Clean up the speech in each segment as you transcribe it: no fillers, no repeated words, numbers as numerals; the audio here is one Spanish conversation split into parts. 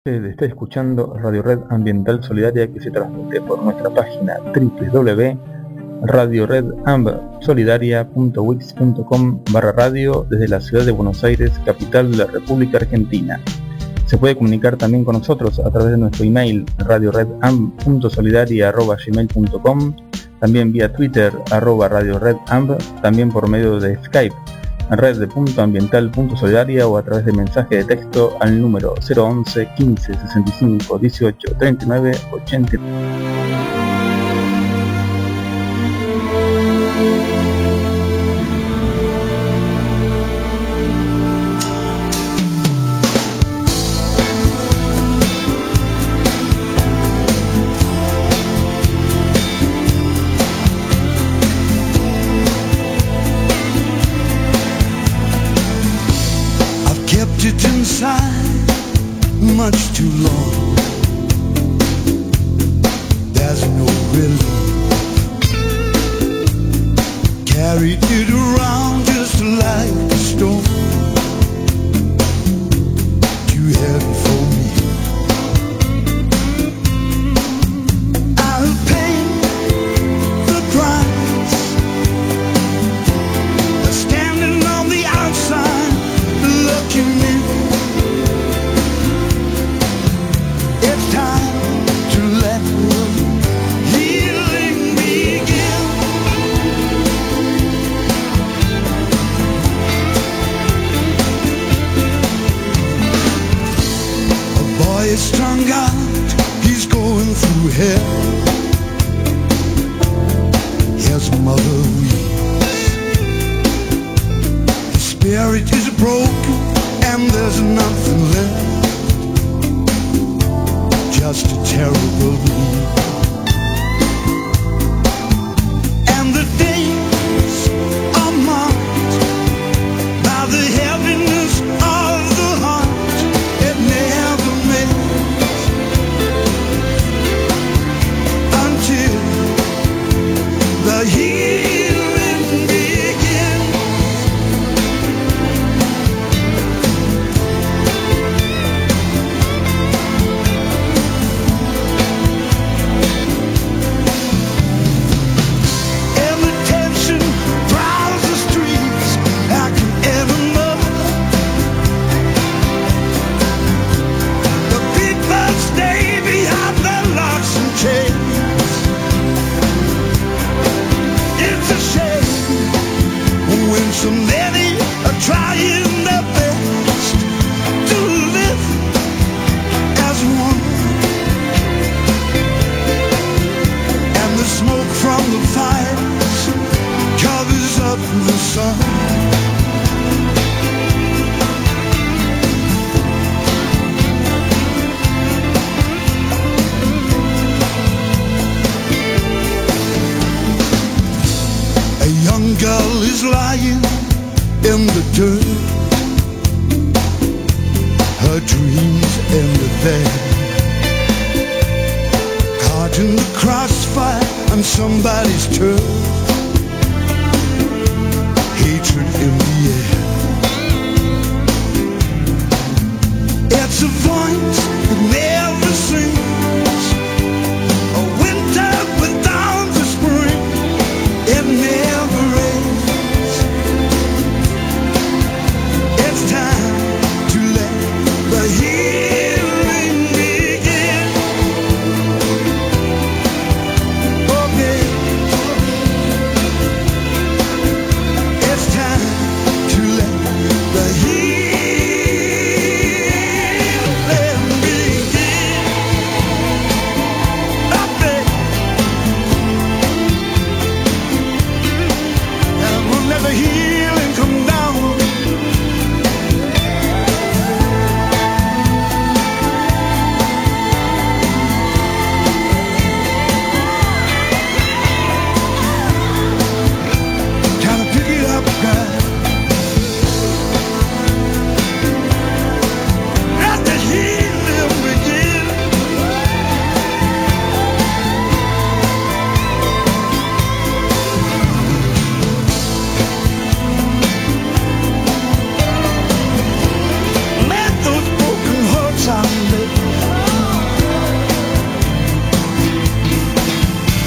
Está escuchando Radio Red Ambiental Solidaria, que se transmite por nuestra página www.radioredambsolidaria.wix.com/radio desde la ciudad de Buenos Aires, capital de la República Argentina. Se puede comunicar también con nosotros a través de nuestro email radioredamb.solidaria@gmail.com, también vía Twitter @radioredamb, también por medio de Skype red.ambiental.solidaria o a través de mensaje de texto al número 011 15 65 18 39 89. Much too long, there's no relief. Carried it around just like a stone, too heavy for me. I'll pay the price, standing on the outside, looking in. Strung out, he's going through hell. His mother weeps. His spirit is broken and there's nothing left, just a terrible dream. And the days are marked by the heaviness of the heart. It never meant the healing begins. Every tension prowls the streets like an enema. The people stay behind their locks and chains. When so many are trying their best to live as one, and the smoke from the fires covers up the sun. A young girl is lying in the dirt. Her dreams ended there, caught in the crossfire on somebody's turf. Hatred in the air. It's a voice that never sings. A winter without the spring. It never ends. It's time to let the healing begin. Okay. It's time to let the healing begin.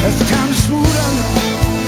as time smoothed.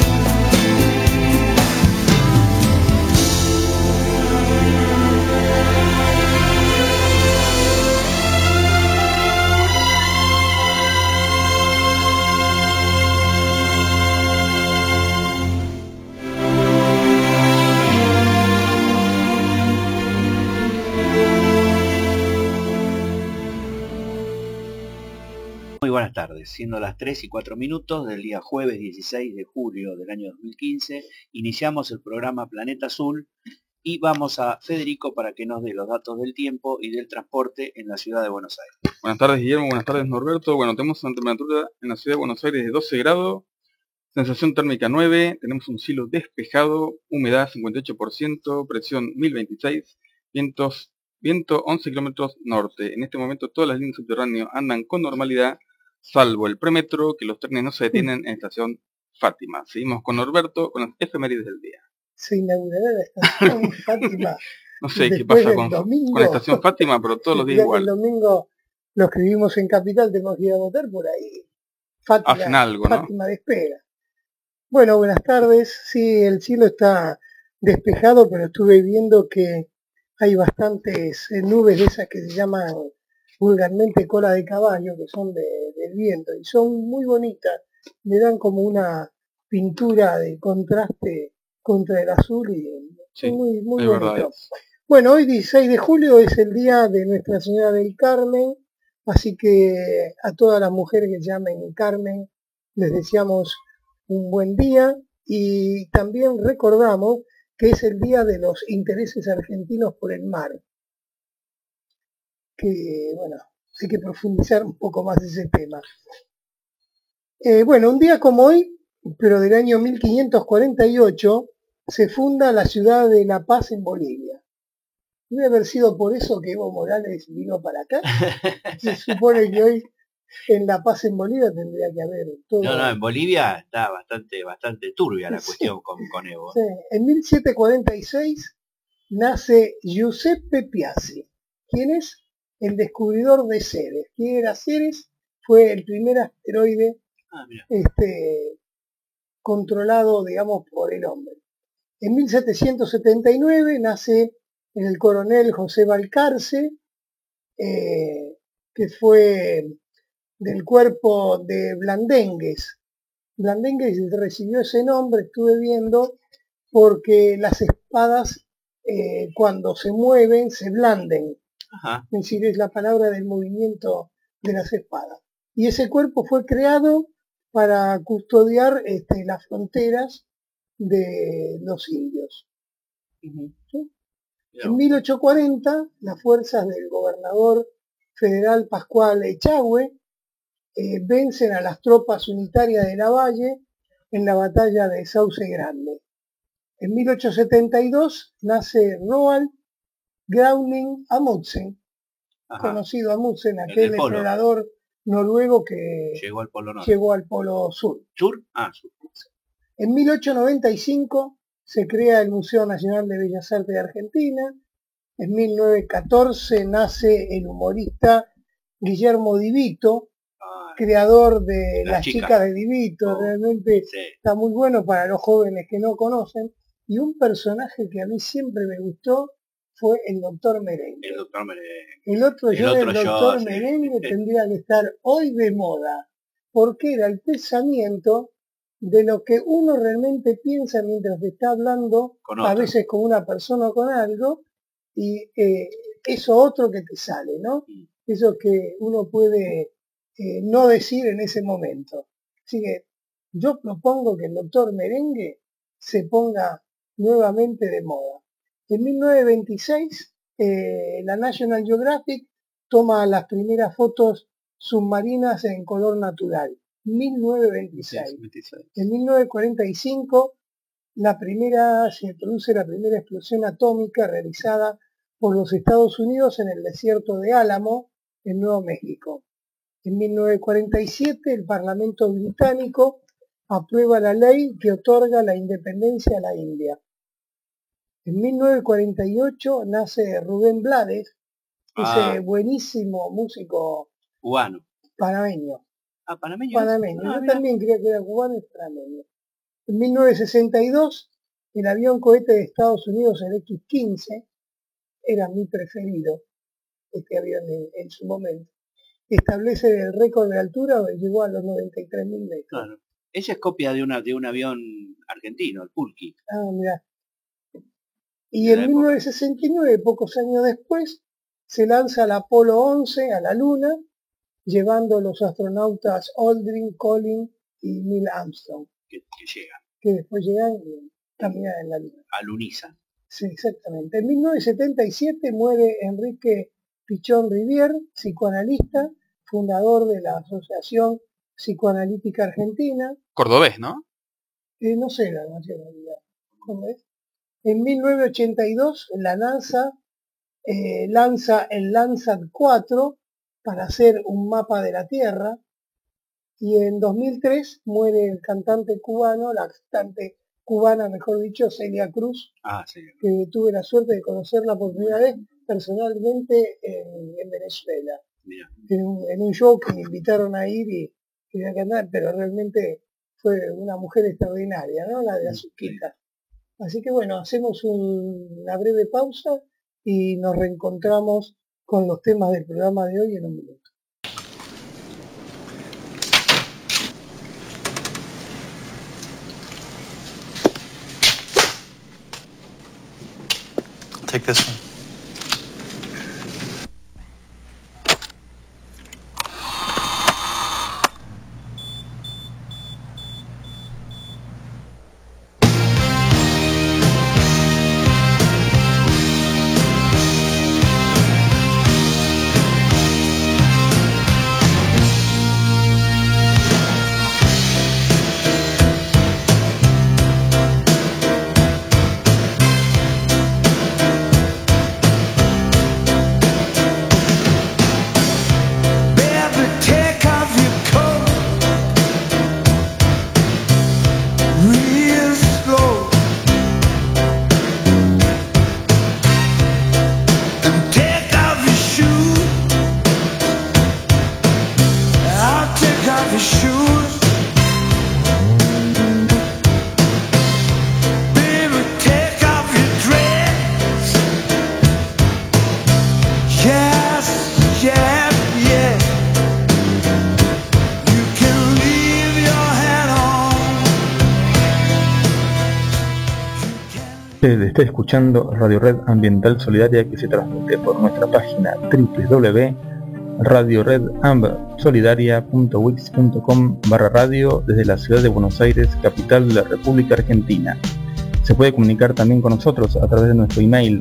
Muy buenas tardes, siendo las 3:04 del día jueves 16 de julio del año 2015, iniciamos el programa Planeta Azul y vamos a Federico para que nos dé los datos del tiempo y del transporte en la ciudad de Buenos Aires. Buenas tardes, Guillermo. Buenas tardes, Norberto. Bueno, tenemos una temperatura en la ciudad de Buenos Aires de 12 grados, sensación térmica 9, tenemos un cielo despejado, humedad 58%, presión 1026, viento 11 kilómetros norte. En este momento todas las líneas subterráneas andan con normalidad, salvo el premetro, que los trenes no se detienen en estación Fátima. Seguimos con Norberto con las efemérides del día. Se inaugurará la estación Fátima. No sé qué Después pasa del con domingo. la estación Fátima, pero todos los días Ya que igual. el domingo los que vivimos en Capital tenemos que ir a votar por ahí. Fátima, Hacen algo, ¿no? Fátima despega. Bueno, buenas tardes. Sí, el cielo está despejado, pero estuve viendo que hay bastantes nubes de esas que se llaman vulgarmente cola de caballo, que son del viento, y son muy bonitas. Le dan como una pintura de contraste contra el azul y Sí, son muy es bonitos. verdad. Bueno, hoy 16 de julio es el día de Nuestra Señora del Carmen, así que a todas las mujeres que llamen Carmen les deseamos un buen día y también recordamos que es el día de los intereses argentinos por el mar, que bueno, hay que profundizar un poco más ese tema. Bueno, un día como hoy, pero del año 1548, se funda la ciudad de La Paz en Bolivia. Debe haber sido por eso que Evo Morales vino para acá. Se supone que hoy en La Paz en Bolivia tendría que haber todo. No, en Bolivia está bastante turbia la Sí. cuestión con Evo. Sí. En 1746 nace Giuseppe Piazzi. ¿Quién es? El descubridor de Ceres. ¿Quién era Ceres? Fue el primer asteroide Mira. controlado, digamos, por el hombre. En 1779 nace el coronel José Balcarce, que fue del cuerpo de Blandengues. Blandengues recibió ese nombre, estuve viendo, porque las espadas cuando se mueven se blanden. Ajá. Es decir, es la palabra del movimiento de las espadas. Y ese cuerpo fue creado para custodiar las fronteras de los indios. Uh-huh. ¿Sí? En 1840, las fuerzas del gobernador federal Pascual Echagüe vencen a las tropas unitarias de Lavalle en la batalla de Sauce Grande. En 1872 nace Roald Groningen Amundsen, conocido Amundsen, aquel explorador noruego que llegó al Polo Norte. Llegó al Polo Sur. ¿Sur? Sur. En 1895 se crea el Museo Nacional de Bellas Artes de Argentina. En 1914 nace el humorista Guillermo Di Vito, creador de Las chicas de Di Vito. Realmente está muy bueno para los jóvenes que no conocen. Y un personaje que a mí siempre me gustó fue el Doctor Merengue. El Doctor Merengue. El otro yo del Doctor Merengue tendría que estar hoy de moda, porque era el pensamiento de lo que uno realmente piensa mientras está hablando, a veces con una persona o con algo, y eso otro que te sale, ¿no? Eso que uno puede no decir en ese momento. Así que yo propongo que el Doctor Merengue se ponga nuevamente de moda. En 1926, la National Geographic toma las primeras fotos submarinas en color natural. 1926. En 1945 se produce la primera explosión atómica realizada por los Estados Unidos en el desierto de Álamo, en Nuevo México. En 1947 el Parlamento británico aprueba la ley que otorga la independencia a la India. En 1948 nace Rubén Blades, ese buenísimo músico cubano, panameño. Ah, panameño. Panameño. Yo también creía que era cubano y panameño. En 1962, el avión cohete de Estados Unidos, el X-15, era mi preferido, este avión en su momento. Establece el récord de altura, llegó a los 93.000 metros. Claro. Ella es copia de un avión argentino, el Pulqui. Ah, mira. Y en 1969, pocos años después, se lanza el Apolo 11 a la Luna, llevando los astronautas Aldrin, Collins y Neil Armstrong. Que llegan. Que después llegan y caminan en la Luna. Alunizan. Sí, exactamente. En 1977 muere Enrique Pichón Rivier, psicoanalista, fundador de la Asociación Psicoanalítica Argentina. Cordobés, ¿no? No sé la nacionalidad. ¿Cómo es? En 1982 la NASA lanza el Landsat 4 para hacer un mapa de la Tierra, y en 2003 muere el cantante cubano, la cantante cubana, mejor dicho, Celia Cruz, que tuve la suerte de conocerla por primera vez personalmente en Venezuela, en un show que me invitaron a ir y quería cantar, pero realmente fue una mujer extraordinaria, ¿no? La de Azuquita. Así que bueno, hacemos una breve pausa y nos reencontramos con los temas del programa de hoy en un minuto. Take this one. Usted está escuchando Radio Red Ambiental Solidaria, que se transmite por nuestra página www.radioredambsolidaria.wix.com/radio desde la ciudad de Buenos Aires, capital de la República Argentina. Se puede comunicar también con nosotros a través de nuestro email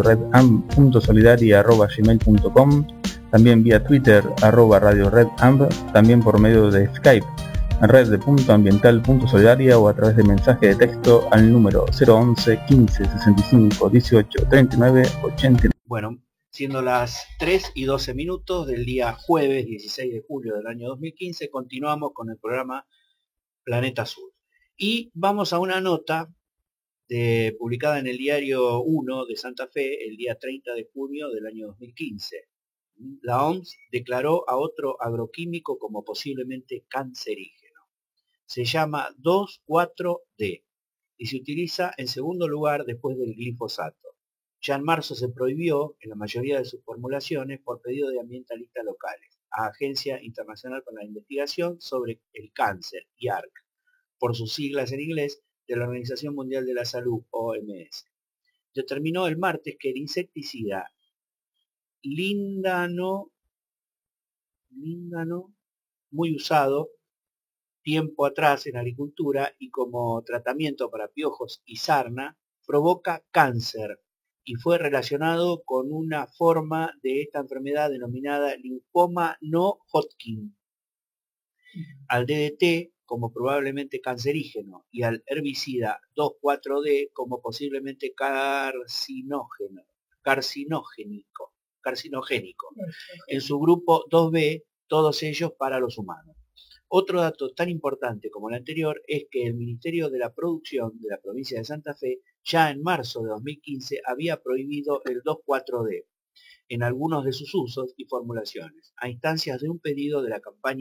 radioredamb.solidaria@gmail.com, también vía Twitter @radioredamb, también por medio de Skype red.ambiental.solidaria o a través de mensaje de texto al número 011 15 65 18 39 89. Bueno, siendo las 3:12 del día jueves 16 de julio del año 2015, continuamos con el programa Planeta Azul. Y vamos a una nota publicada en el diario 1 de Santa Fe el día 30 de junio del año 2015. La OMS declaró a otro agroquímico como posiblemente cancerígeno. Se llama 2,4-D y se utiliza en segundo lugar después del glifosato. Ya en marzo se prohibió en la mayoría de sus formulaciones por pedido de ambientalistas locales, a Agencia Internacional para la Investigación sobre el Cáncer, IARC, por sus siglas en inglés, de la Organización Mundial de la Salud, OMS. Determinó el martes que el insecticida líndano, muy usado tiempo atrás en agricultura y como tratamiento para piojos y sarna, provoca cáncer y fue relacionado con una forma de esta enfermedad denominada linfoma no Hodgkin. Al DDT como probablemente cancerígeno y al herbicida 2,4-D como posiblemente carcinogénico. En su grupo 2B, todos ellos para los humanos. Otro dato tan importante como el anterior es que el Ministerio de la Producción de la provincia de Santa Fe ya en marzo de 2015 había prohibido el 2,4-D en algunos de sus usos y formulaciones, a instancias de un pedido de la campaña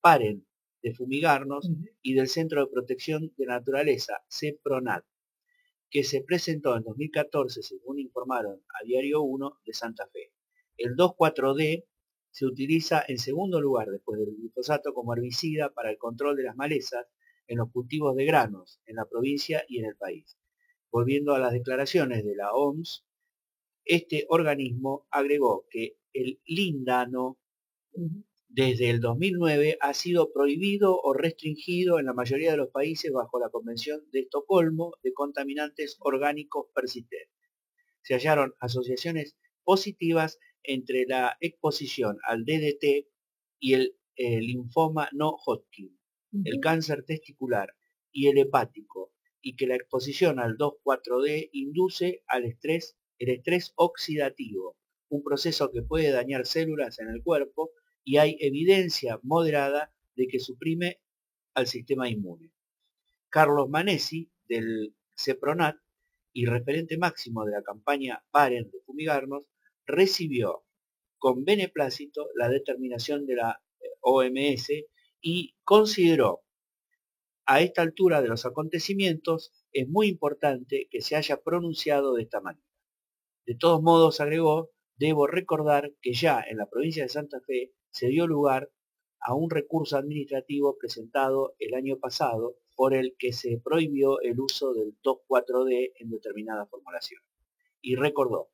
Paren de Fumigarnos y del Centro de Protección de Naturaleza, CEPRONAT, que se presentó en 2014, según informaron a Diario 1 de Santa Fe. El 2,4-D se utiliza en segundo lugar después del glifosato como herbicida para el control de las malezas en los cultivos de granos en la provincia y en el país. Volviendo a las declaraciones de la OMS, este organismo agregó que el líndano desde el 2009 ha sido prohibido o restringido en la mayoría de los países bajo la Convención de Estocolmo de contaminantes orgánicos persistentes. Se hallaron asociaciones positivas entre la exposición al DDT y el linfoma no Hodgkin, el cáncer testicular y el hepático, y que la exposición al 2,4-D induce el estrés oxidativo, un proceso que puede dañar células en el cuerpo, y hay evidencia moderada de que suprime al sistema inmune. Carlos Manesi, del CEPRONAT y referente máximo de la campaña Paren de Fumigarnos, recibió con beneplácito la determinación de la OMS y consideró: a esta altura de los acontecimientos es muy importante que se haya pronunciado de esta manera. De todos modos, agregó, debo recordar que ya en la provincia de Santa Fe se dio lugar a un recurso administrativo presentado el año pasado por el que se prohibió el uso del 2,4-D en determinadas formulaciones. Y recordó,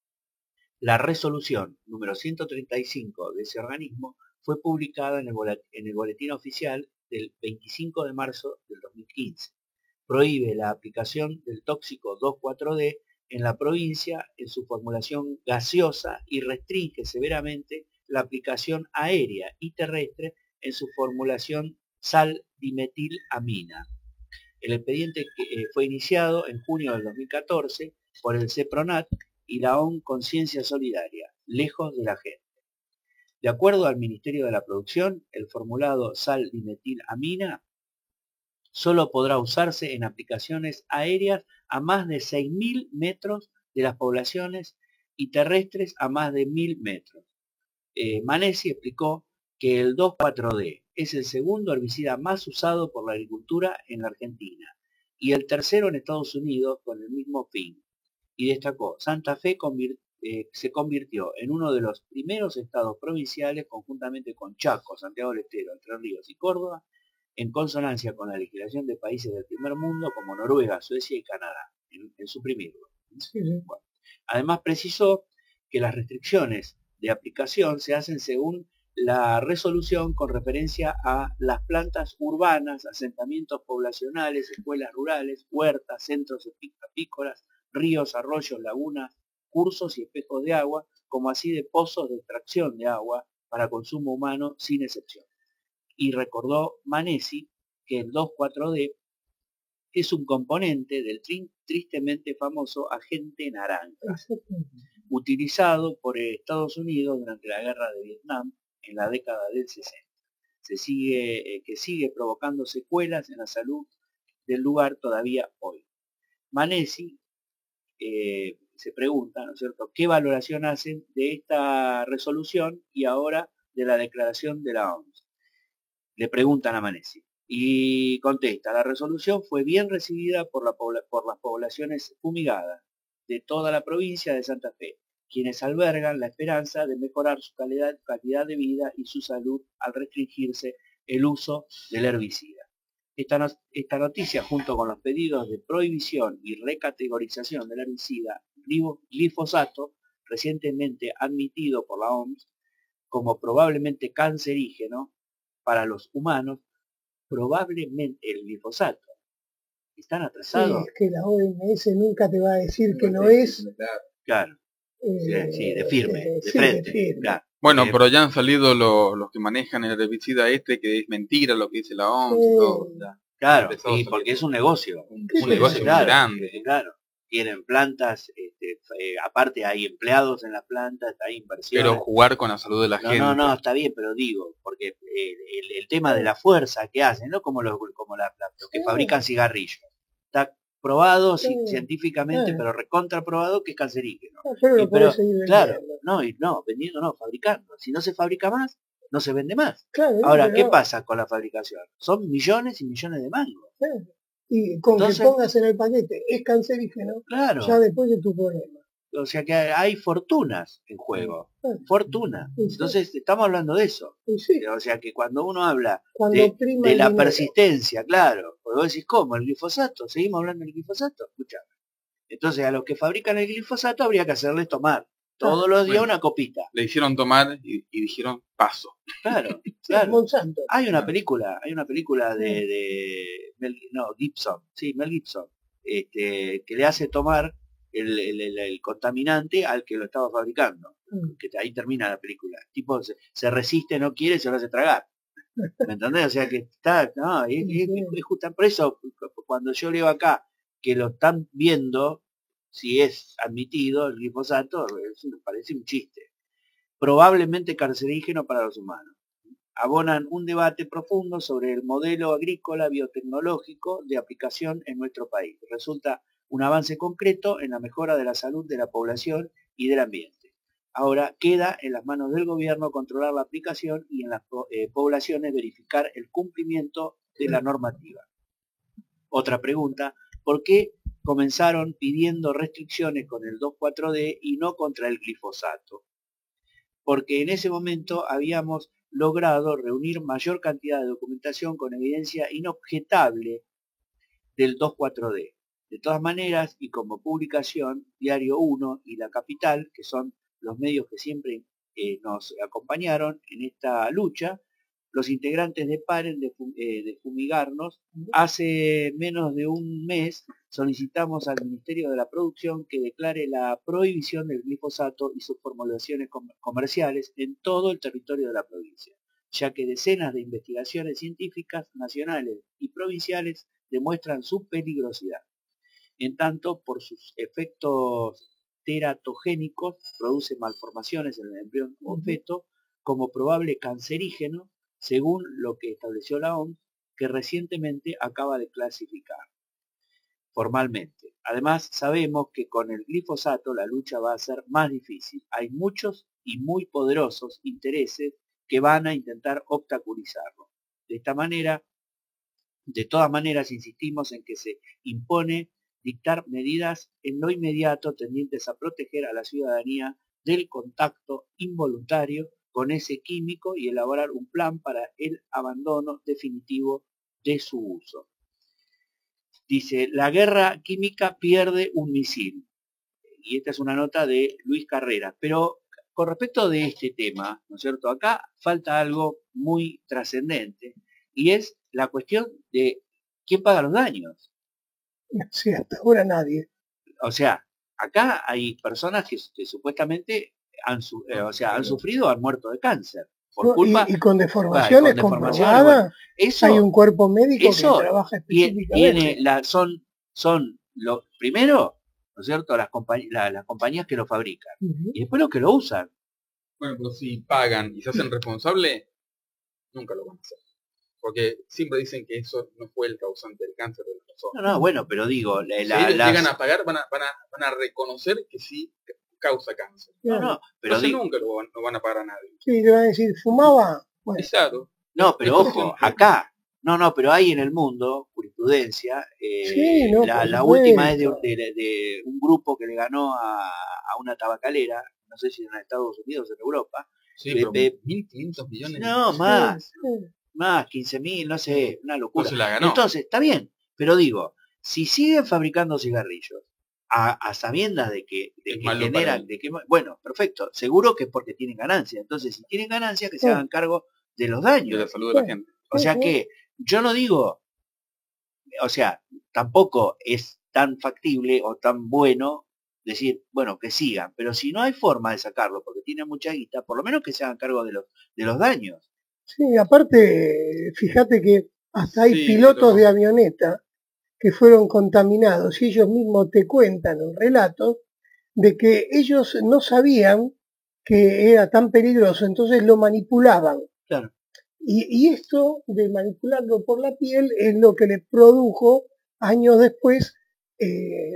la resolución número 135 de ese organismo fue publicada en el boletín oficial del 25 de marzo del 2015. Prohíbe la aplicación del tóxico 2,4-D en la provincia en su formulación gaseosa y restringe severamente la aplicación aérea y terrestre en su formulación sal-dimetilamina. El expediente fue iniciado en junio del 2014 por el CEPRONAT y la ONG Conciencia Solidaria, lejos de la gente. De acuerdo al Ministerio de la Producción, el formulado sal-dimetilamina solo podrá usarse en aplicaciones aéreas a más de 6.000 metros de las poblaciones y terrestres a más de 1.000 metros. Manesi explicó que el 2,4-D es el segundo herbicida más usado por la agricultura en la Argentina y el tercero en Estados Unidos con el mismo fin. Y destacó, Santa Fe se convirtió en uno de los primeros estados provinciales, conjuntamente con Chaco, Santiago del Estero, Entre Ríos y Córdoba, en consonancia con la legislación de países del primer mundo como Noruega, Suecia y Canadá, en suprimirlo. Bueno, además precisó que las restricciones de aplicación se hacen según la resolución con referencia a las plantas urbanas, asentamientos poblacionales, escuelas rurales, huertas, centros apícolas, ríos, arroyos, lagunas, cursos y espejos de agua, como así de pozos de extracción de agua para consumo humano sin excepción. Y recordó Manesi que el 2,4-D es un componente del tristemente famoso agente naranja, utilizado por Estados Unidos durante la guerra de Vietnam en la década del 60. Que sigue provocando secuelas en la salud del lugar todavía hoy. Manesi se pregunta, ¿no es cierto?, ¿qué valoración hacen de esta resolución y ahora de la declaración de la OMS? Le preguntan a Manesi y contesta, la resolución fue bien recibida por las poblaciones fumigadas de toda la provincia de Santa Fe, quienes albergan la esperanza de mejorar su calidad de vida y su salud al restringirse el uso del herbicida. Esta noticia, junto con los pedidos de prohibición y recategorización del herbicida glifosato, recientemente admitido por la OMS como probablemente cancerígeno para los humanos, probablemente el glifosato. ¿Están atrasados? Sí, es que la OMS nunca te va a decir que no es. Claro. Sí, de firme, de frente. Firme. Claro. Bueno, pero ya han salido los que manejan el herbicida que es mentira lo que dice la OMS y todo. Claro, y porque es un negocio. Un negocio muy grande. Claro. Tienen plantas, aparte hay empleados en las plantas, hay inversiones. Pero jugar con la salud de la gente. No, está bien, pero digo, porque el tema de la fuerza que hacen, no como los que fabrican cigarrillos, está probado científicamente, pero recontra probado que es cancerígeno. Pero claro, vendiendo no, fabricando. Si no se fabrica más, no se vende más. Claro, ahora, ¿qué pasa con la fabricación? Son millones y millones de mangos. Claro. Y con entonces, que pongas en el paquete es cancerígeno, claro, ya después de tu problema. O sea que hay fortunas en juego. Fortuna. Entonces estamos hablando de eso. Sí. O sea que cuando uno habla de la persistencia, claro, porque vos decís, ¿cómo? ¿El glifosato? ¿Seguimos hablando del glifosato? Escucha. Entonces a los que fabrican el glifosato habría que hacerles tomar todos los días una copita. Le hicieron tomar y dijeron paso. Claro, claro. Monsanto. Hay una película de Gibson, sí, Mel Gibson, que le hace tomar el contaminante al que lo estaba fabricando. Que ahí termina la película. El tipo se resiste, no quiere, se lo hace tragar. ¿Me entendés? O sea que está, no, es justo por eso cuando yo leo acá que lo están viendo, si es admitido el glifosato, me parece un chiste. Probablemente cancerígeno para los humanos. Abonan un debate profundo sobre el modelo agrícola biotecnológico de aplicación en nuestro país. Resulta un avance concreto en la mejora de la salud de la población y del ambiente. Ahora queda en las manos del gobierno controlar la aplicación y en las poblaciones verificar el cumplimiento de la normativa. Otra pregunta, ¿por qué comenzaron pidiendo restricciones con el 2,4-D y no contra el glifosato? Porque en ese momento habíamos logrado reunir mayor cantidad de documentación con evidencia inobjetable del 2,4-D. De todas maneras, y como publicación, Diario 1 y La Capital, que son los medios que siempre nos acompañaron en esta lucha, los integrantes de Paren de Fumigarnos, hace menos de un mes solicitamos al Ministerio de la Producción que declare la prohibición del glifosato y sus formulaciones comerciales en todo el territorio de la provincia, ya que decenas de investigaciones científicas nacionales y provinciales demuestran su peligrosidad. En tanto, por sus efectos teratogénicos, produce malformaciones en el embrión o feto como probable cancerígeno, según lo que estableció la OMS, que recientemente acaba de clasificar formalmente. Además, sabemos que con el glifosato la lucha va a ser más difícil. Hay muchos y muy poderosos intereses que van a intentar obstaculizarlo. De todas maneras, insistimos en que se impone dictar medidas en lo inmediato tendientes a proteger a la ciudadanía del contacto involuntario con ese químico y elaborar un plan para el abandono definitivo de su uso. Dice, la guerra química pierde un misil. Y esta es una nota de Luis Carrera. Pero con respecto de este tema, ¿no es cierto? Acá falta algo muy trascendente y es la cuestión de quién paga los daños. Sí, hasta ahora nadie. O sea, acá hay personas que supuestamente han sufrido, han muerto de cáncer. Por culpa, y con deformaciones comprobadas, bueno, hay un cuerpo médico que trabaja específicamente. Son lo primero, ¿no es cierto?, las compañías que lo fabrican. Y después los que lo usan. Bueno, pero si pagan y se hacen responsables, nunca lo van a hacer. Porque siempre dicen que eso no fue el causante del cáncer de la persona. No, bueno, pero digo... Si ellos llegan a pagar, van a reconocer que sí causa cáncer. No, pero entonces nunca lo van a pagar a nadie. Sí, le van a decir, ¿fumaba? Bueno. Exacto. No, pero ojo, acá... No, pero hay en el mundo jurisprudencia. La última es de un grupo que le ganó a una tabacalera, no sé si en Estados Unidos o en Europa. Sí, pero 1.500 millones. No, más. Más, 15.000, no sé, una locura. No la ganó. Entonces, está bien, pero digo, si siguen fabricando cigarrillos a sabiendas de que generan, bueno, perfecto, seguro que es porque tienen ganancia. Entonces, si tienen ganancia, que se hagan cargo de los daños. De la salud de la gente. O sea que, yo no digo, o sea, tampoco es tan factible o tan bueno decir, bueno, que sigan, pero si no hay forma de sacarlo porque tienen mucha guita, por lo menos que se hagan cargo de los daños. Sí, aparte, fíjate que hasta hay pilotos de avioneta que fueron contaminados y ellos mismos te cuentan en relatos de que ellos no sabían que era tan peligroso, entonces lo manipulaban. Claro. Y esto de manipularlo por la piel es lo que le produjo años después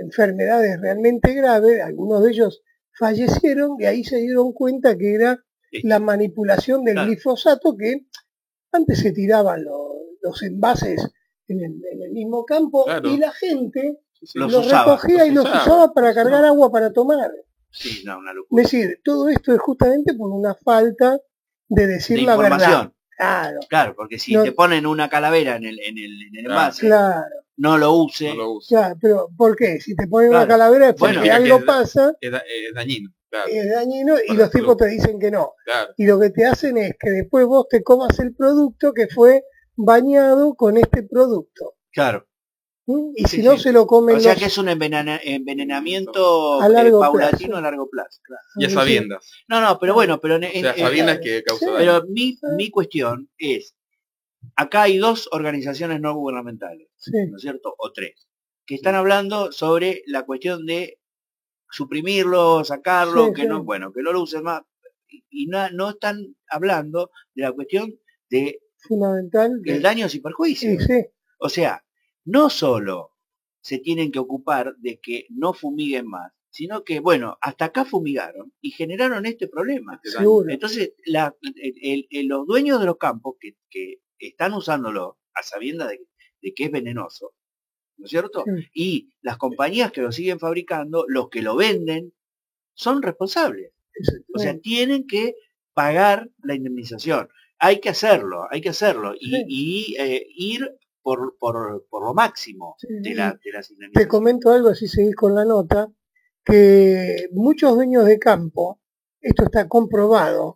enfermedades realmente graves, algunos de ellos fallecieron y ahí se dieron cuenta que era la manipulación del glifosato, que antes se tiraban los envases en el mismo campo y la gente los recogía y los usaba para cargar agua para tomar. Sí, no, una locura. Es decir, todo esto es justamente por una falta de decir la verdad. Claro, porque si te ponen una calavera en el envase, no lo use. Claro, pero ¿por qué? Si te ponen una calavera es porque algo pasa. Es dañino. Claro. Es dañino y los tipos te dicen que no. Claro. Y lo que te hacen es que después vos te comas el producto que fue bañado con este producto. Claro. Y si no se lo comen. O sea que es un envenenamiento paulatino a largo plazo. Claro. Y a sabiendas. No, pero bueno, pero sabiendas que causa daño. Pero mi cuestión es, acá hay 2 organizaciones no gubernamentales, ¿no es cierto? O 3, que están hablando sobre la cuestión de suprimirlo, sacarlo, que no, bueno, que no lo usen más. Y no están hablando de la cuestión de fundamental el daños y perjuicios. O sea, no solo se tienen que ocupar de que no fumiguen más, sino que, bueno, hasta acá fumigaron y generaron este problema. Entonces, los dueños de los campos que están usándolo a sabiendas de que es venenoso, ¿no es cierto? Y las compañías que lo siguen fabricando, los que lo venden, son responsables. O sea, tienen que pagar la indemnización. Hay que hacerlo. Y ir por lo máximo de las indemnizaciones. Te comento algo, así seguís con la nota, que muchos dueños de campo, esto está comprobado,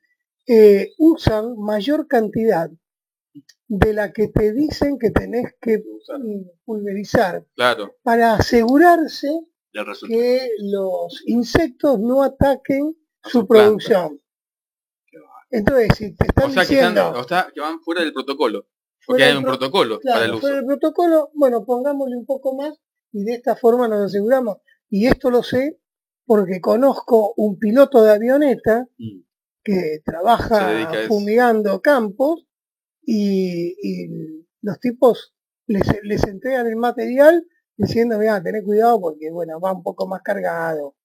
usan mayor cantidad de la que te dicen que tenés que pulverizar para asegurarse que los insectos no ataquen su producción. Entonces, si te están diciendo... que van fuera del protocolo. Porque hay un protocolo para el uso. Fuera del protocolo, bueno, pongámosle un poco más y de esta forma nos aseguramos. Y esto lo sé porque conozco un piloto de avioneta que trabaja fumigando campos y los tipos les entregan el material diciendo, mira, tenés cuidado porque, bueno, va un poco más cargado.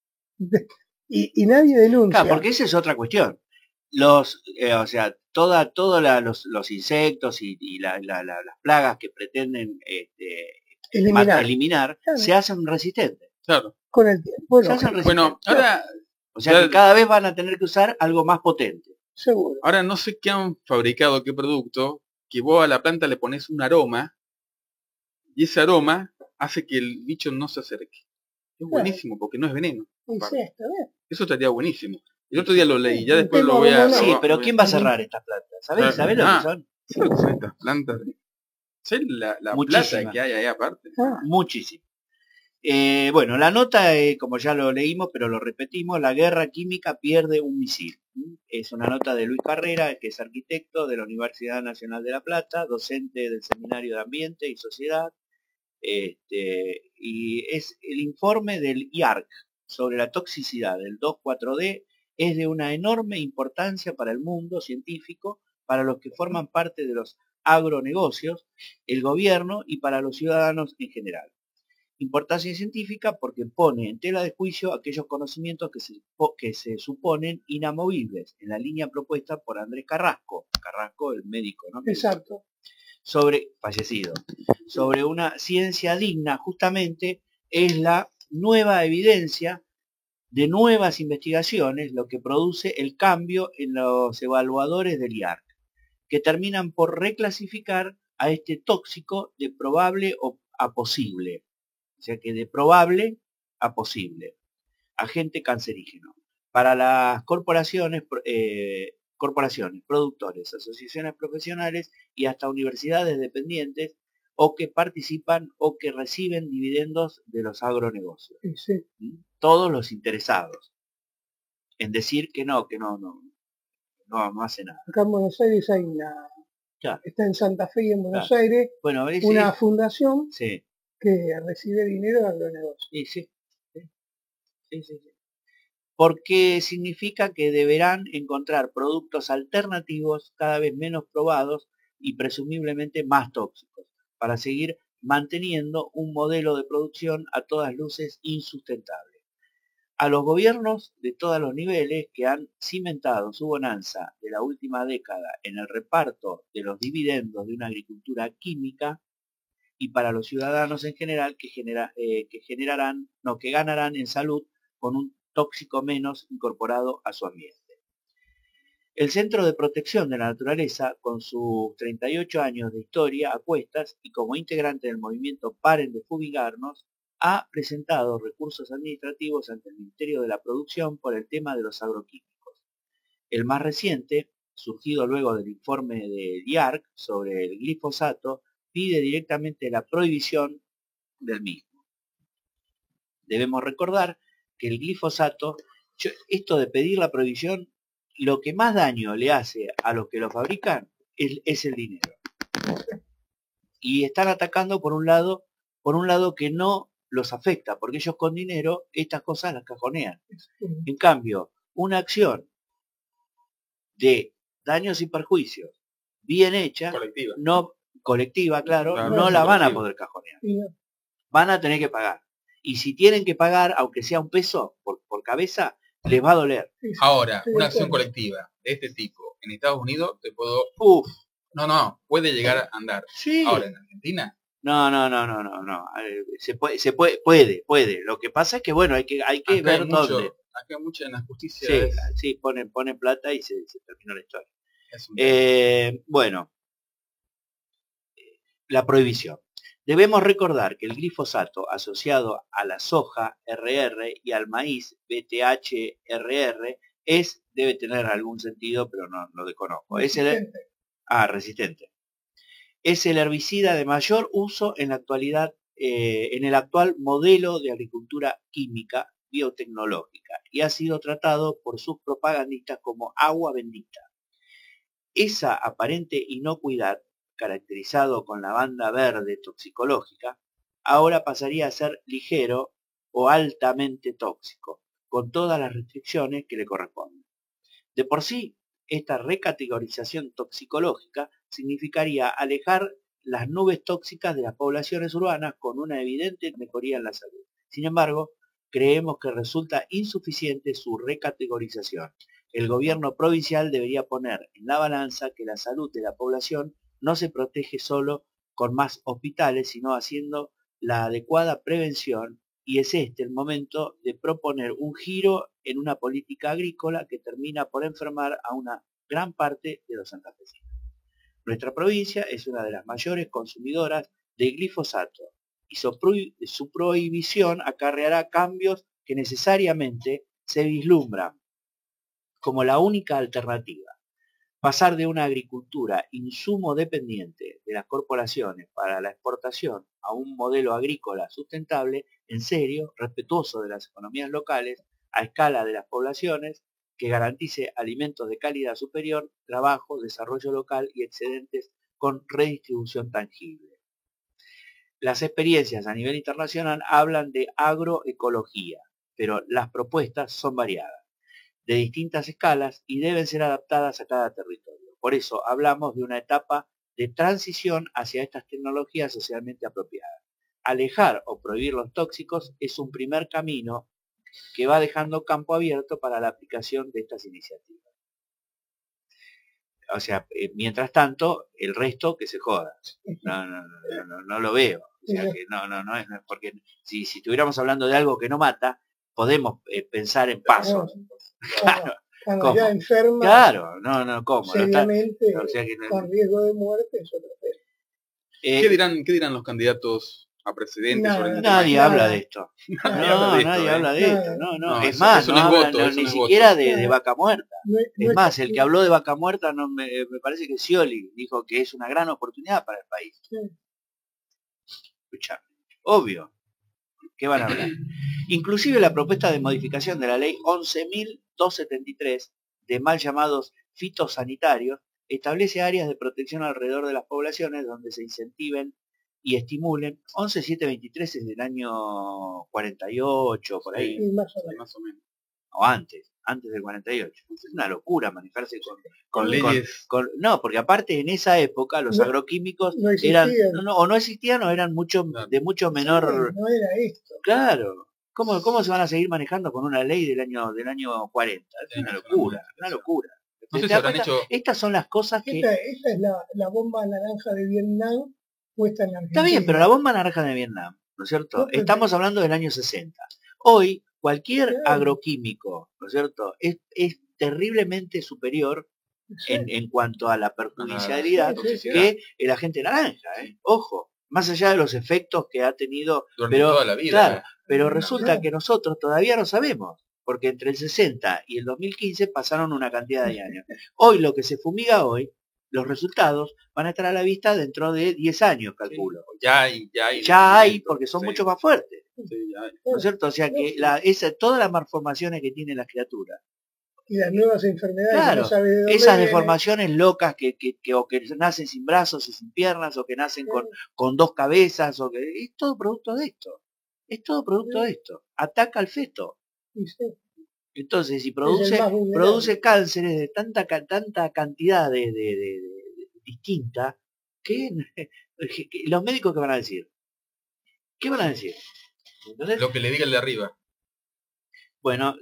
Y nadie denuncia. Claro, porque esa es otra cuestión. O sea, los insectos y las plagas que pretenden eliminar se hacen resistentes. Claro. Con el tiempo. Bueno, ahora... O sea que cada vez van a tener que usar algo más potente. Seguro. Ahora no sé qué han fabricado, qué producto, que vos a la planta le pones un aroma y ese aroma hace que el bicho no se acerque. Es buenísimo porque no es veneno. Eso estaría buenísimo. El otro día lo leí, ya después lo voy a... Sí, pero ¿quién va a cerrar estas plantas? ¿Sabés lo que son? ¿Sabés estas plantas? ¿Sabés la plata que hay ahí aparte? Muchísimo. Bueno, la nota, como ya lo leímos, pero lo repetimos, la guerra química pierde un misil. Es una nota de Luis Carrera, que es arquitecto de la Universidad Nacional de La Plata, docente del Seminario de Ambiente y Sociedad, y es el informe del IARC sobre la toxicidad del 2,4-D. Es de una enorme importancia para el mundo científico, para los que forman parte de los agronegocios, el gobierno y para los ciudadanos en general. Importancia científica porque pone en tela de juicio aquellos conocimientos que se suponen inamovibles, en la línea propuesta por Andrés Carrasco, el médico, ¿no? Exacto. Fallecido. Sobre una ciencia digna, justamente, es la nueva evidencia de nuevas investigaciones lo que produce el cambio en los evaluadores del IARC, que terminan por reclasificar a este tóxico de probable a posible. O sea que de probable a posible. Agente cancerígeno. Para las corporaciones, productores, asociaciones profesionales y hasta universidades dependientes o que participan o que reciben dividendos de los agronegocios. Sí. Todos los interesados en decir que no hace nada. Acá en Buenos Aires hay está en Santa Fe y en Buenos Aires una fundación que recibe dinero de agronegocios. Sí. Porque significa que deberán encontrar productos alternativos cada vez menos probados y presumiblemente más tóxicos, para seguir manteniendo un modelo de producción a todas luces insustentable. a los gobiernos de todos los niveles que han cimentado su bonanza de la última década en el reparto de los dividendos de una agricultura química, y para los ciudadanos en general que ganarán en salud con un tóxico menos incorporado a su ambiente. El Centro de Protección de la Naturaleza, con sus 38 años de historia a cuestas y como integrante del movimiento Paren de Fumigarnos, ha presentado recursos administrativos ante el Ministerio de la Producción por el tema de los agroquímicos. El más reciente, surgido luego del informe de IARC sobre el glifosato, pide directamente la prohibición del mismo. Debemos recordar que el glifosato, esto de pedir la prohibición, lo que más daño le hace a los que lo fabrican es el dinero. Y están atacando por un lado que no los afecta, porque ellos con dinero estas cosas las cajonean. En cambio, una acción de daños y perjuicios bien hecha, colectiva, claro, no la van a poder cajonear. Van a tener que pagar. Y si tienen que pagar, aunque sea un peso por cabeza, les va a doler. Ahora, una acción colectiva de este tipo en Estados Unidos puede llegar a andar. Sí. Ahora en Argentina. No. Puede. Lo que pasa es que bueno, hay que ver dónde. Acá hay mucha en la justicia. Sí, ponen plata y se terminó la historia. Bueno, la prohibición. Debemos recordar que el glifosato asociado a la soja RR y al maíz BTH-RR debe tener algún sentido, pero no lo desconozco. Resistente. Es el herbicida de mayor uso en la actualidad, en el actual modelo de agricultura química biotecnológica y ha sido tratado por sus propagandistas como agua bendita. Esa aparente inocuidad, caracterizado con la banda verde toxicológica, ahora pasaría a ser ligero o altamente tóxico, con todas las restricciones que le corresponden. De por sí, esta recategorización toxicológica significaría alejar las nubes tóxicas de las poblaciones urbanas con una evidente mejoría en la salud. Sin embargo, creemos que resulta insuficiente su recategorización. El gobierno provincial debería poner en la balanza que la salud de la población no se protege solo con más hospitales, sino haciendo la adecuada prevención, y es este el momento de proponer un giro en una política agrícola que termina por enfermar a una gran parte de los santafesinos. Nuestra provincia es una de las mayores consumidoras de glifosato y su prohibición acarreará cambios que necesariamente se vislumbran como la única alternativa. Pasar de una agricultura insumo dependiente de las corporaciones para la exportación a un modelo agrícola sustentable, en serio, respetuoso de las economías locales, a escala de las poblaciones, que garantice alimentos de calidad superior, trabajo, desarrollo local y excedentes con redistribución tangible. Las experiencias a nivel internacional hablan de agroecología, pero las propuestas son variadas, de distintas escalas y deben ser adaptadas a cada territorio. Por eso hablamos de una etapa de transición hacia estas tecnologías socialmente apropiadas. Alejar o prohibir los tóxicos es un primer camino que va dejando campo abierto para la aplicación de estas iniciativas. O sea, mientras tanto, el resto que se joda. No lo veo. O sea, que no es porque si estuviéramos hablando de algo que no mata, podemos pensar en pasos. Cuando ya enferma, ¿cómo? Seriamente, con riesgo de muerte, es otro tema. ¿Qué dirán los candidatos a presidente? Nadie habla de esto. Nadie habla de esto. No. Es más, no hablan ni siquiera de vaca muerta. Es más, el que habló de vaca muerta me parece que Scioli dijo que es una gran oportunidad para el país. Escuchame, obvio. ¿Qué van a hablar? Inclusive la propuesta de modificación de la ley 11.273 de mal llamados fitosanitarios establece áreas de protección alrededor de las poblaciones donde se incentiven y estimulen. 11.723 es del año 48, por ahí. Sí, más o menos. O antes del 48. Es una locura manejarse con leyes. No, porque aparte en esa época los agroquímicos no existían o no existían o eran de mucho menor. No era esto. Claro. ¿Cómo se van a seguir manejando con una ley del año 40? Es una locura, una locura. No sé si habrán hecho... Estas son las cosas que... Esta es la bomba naranja de Vietnam puesta en Argentina. Está bien, pero la bomba naranja de Vietnam, ¿no es cierto? No, estamos hablando del año 60. Hoy, cualquier agroquímico, ¿no es cierto?, es terriblemente superior en cuanto a la perjudicialidad que el agente naranja, Ojo, más allá de los efectos que ha tenido durante toda la vida. Claro, pero resulta que nosotros todavía no sabemos, porque entre el 60 y el 2015 pasaron una cantidad de años. Hoy lo que se fumiga hoy, los resultados van a estar a la vista dentro de 10 años, calculo. Sí, ya hay, porque son mucho más fuertes. Sí, ¿no es cierto? O sea que todas las malformaciones que tienen las criaturas. Y las nuevas enfermedades, claro, no sabe de dónde esas vienen. Deformaciones locas que nacen sin brazos y sin piernas, o que nacen con 2 cabezas, o que es todo producto de esto. Es todo producto de esto. Ataca al feto. Sí. Entonces, si produce cánceres de tanta cantidad de distinta, que los médicos, ¿qué van a decir? ¿Qué van a decir? ¿Entonces? Lo que le diga el de arriba. Bueno,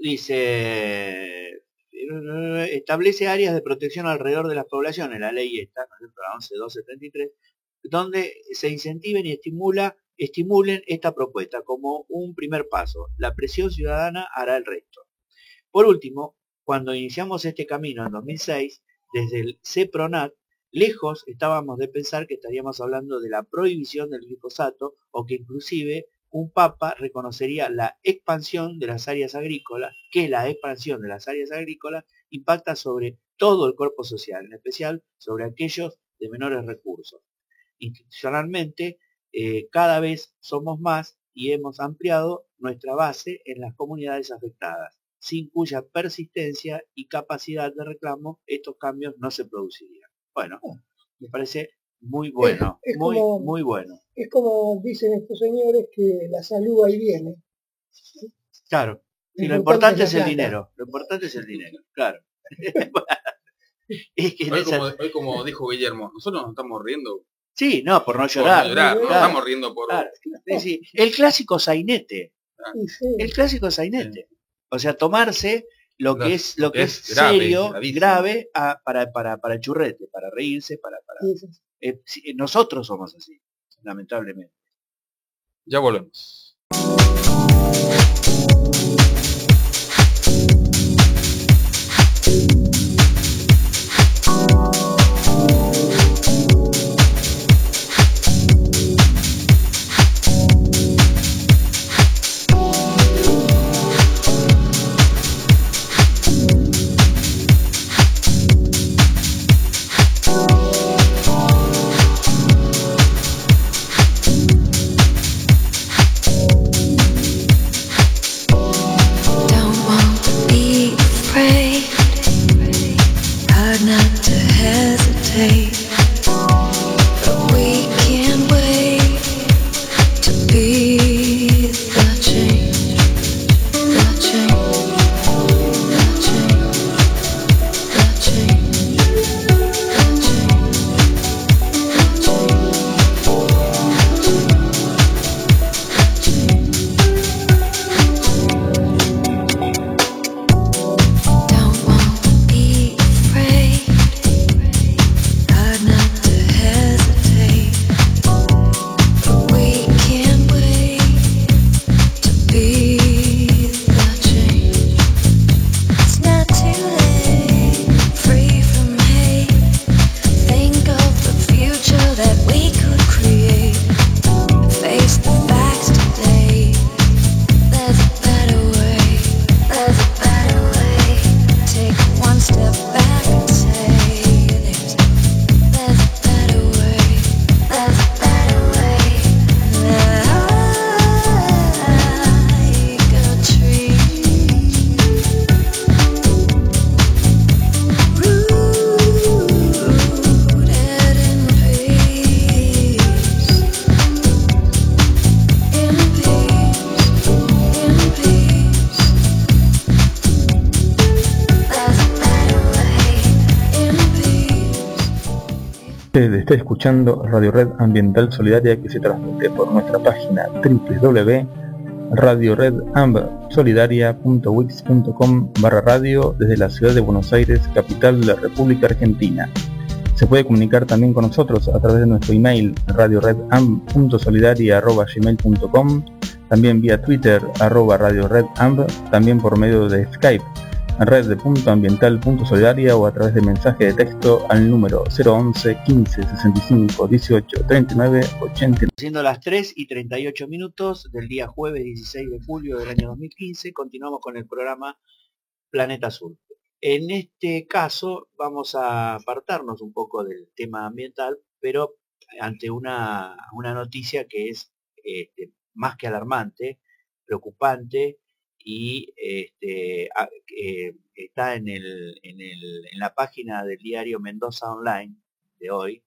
dice, establece áreas de protección alrededor de las poblaciones, la ley esta, la 11.273, donde se incentiven y estimulen esta propuesta como un primer paso. La presión ciudadana hará el resto. Por último, cuando iniciamos este camino en 2006, desde el CEPRONAT, lejos estábamos de pensar que estaríamos hablando de la prohibición del glifosato, o que inclusive un papa reconocería la expansión de las áreas agrícolas, que la expansión de las áreas agrícolas impacta sobre todo el cuerpo social, en especial sobre aquellos de menores recursos. Institucionalmente, cada vez somos más y hemos ampliado nuestra base en las comunidades afectadas, sin cuya persistencia y capacidad de reclamo estos cambios no se producirían. Bueno, me parece muy bueno, muy bueno. Es como dicen estos señores, que la salud ahí viene. Claro, y lo importante es el dinero, claro. Es que hoy como dijo Guillermo, nosotros nos estamos riendo. Sí, no, por no llorar. Claro. Estamos riendo por... Claro. Sí, el clásico sainete. El clásico sainete. O sea, tomarse lo que es serio, grave para el churrete, para reírse, nosotros somos así, lamentablemente. Ya volvemos. Está escuchando Radio Red Ambiental Solidaria, que se transmite por nuestra página radioredambsolidaria.wix.com/radio desde la ciudad de Buenos Aires, capital de la República Argentina. Se puede comunicar también con nosotros a través de nuestro email radioredamb.solidaria@gmail.com, también vía Twitter @radioredamb, también por medio de Skype red.ambiental.solidaria o a través de mensaje de texto al número 011 15 65 18 39 89. Siendo las 3:38 del día jueves 16 de julio del año 2015, continuamos con el programa Planeta Azul. En este caso vamos a apartarnos un poco del tema ambiental, pero ante una noticia que es más que alarmante, preocupante, y está en la página del diario Mendoza Online de hoy.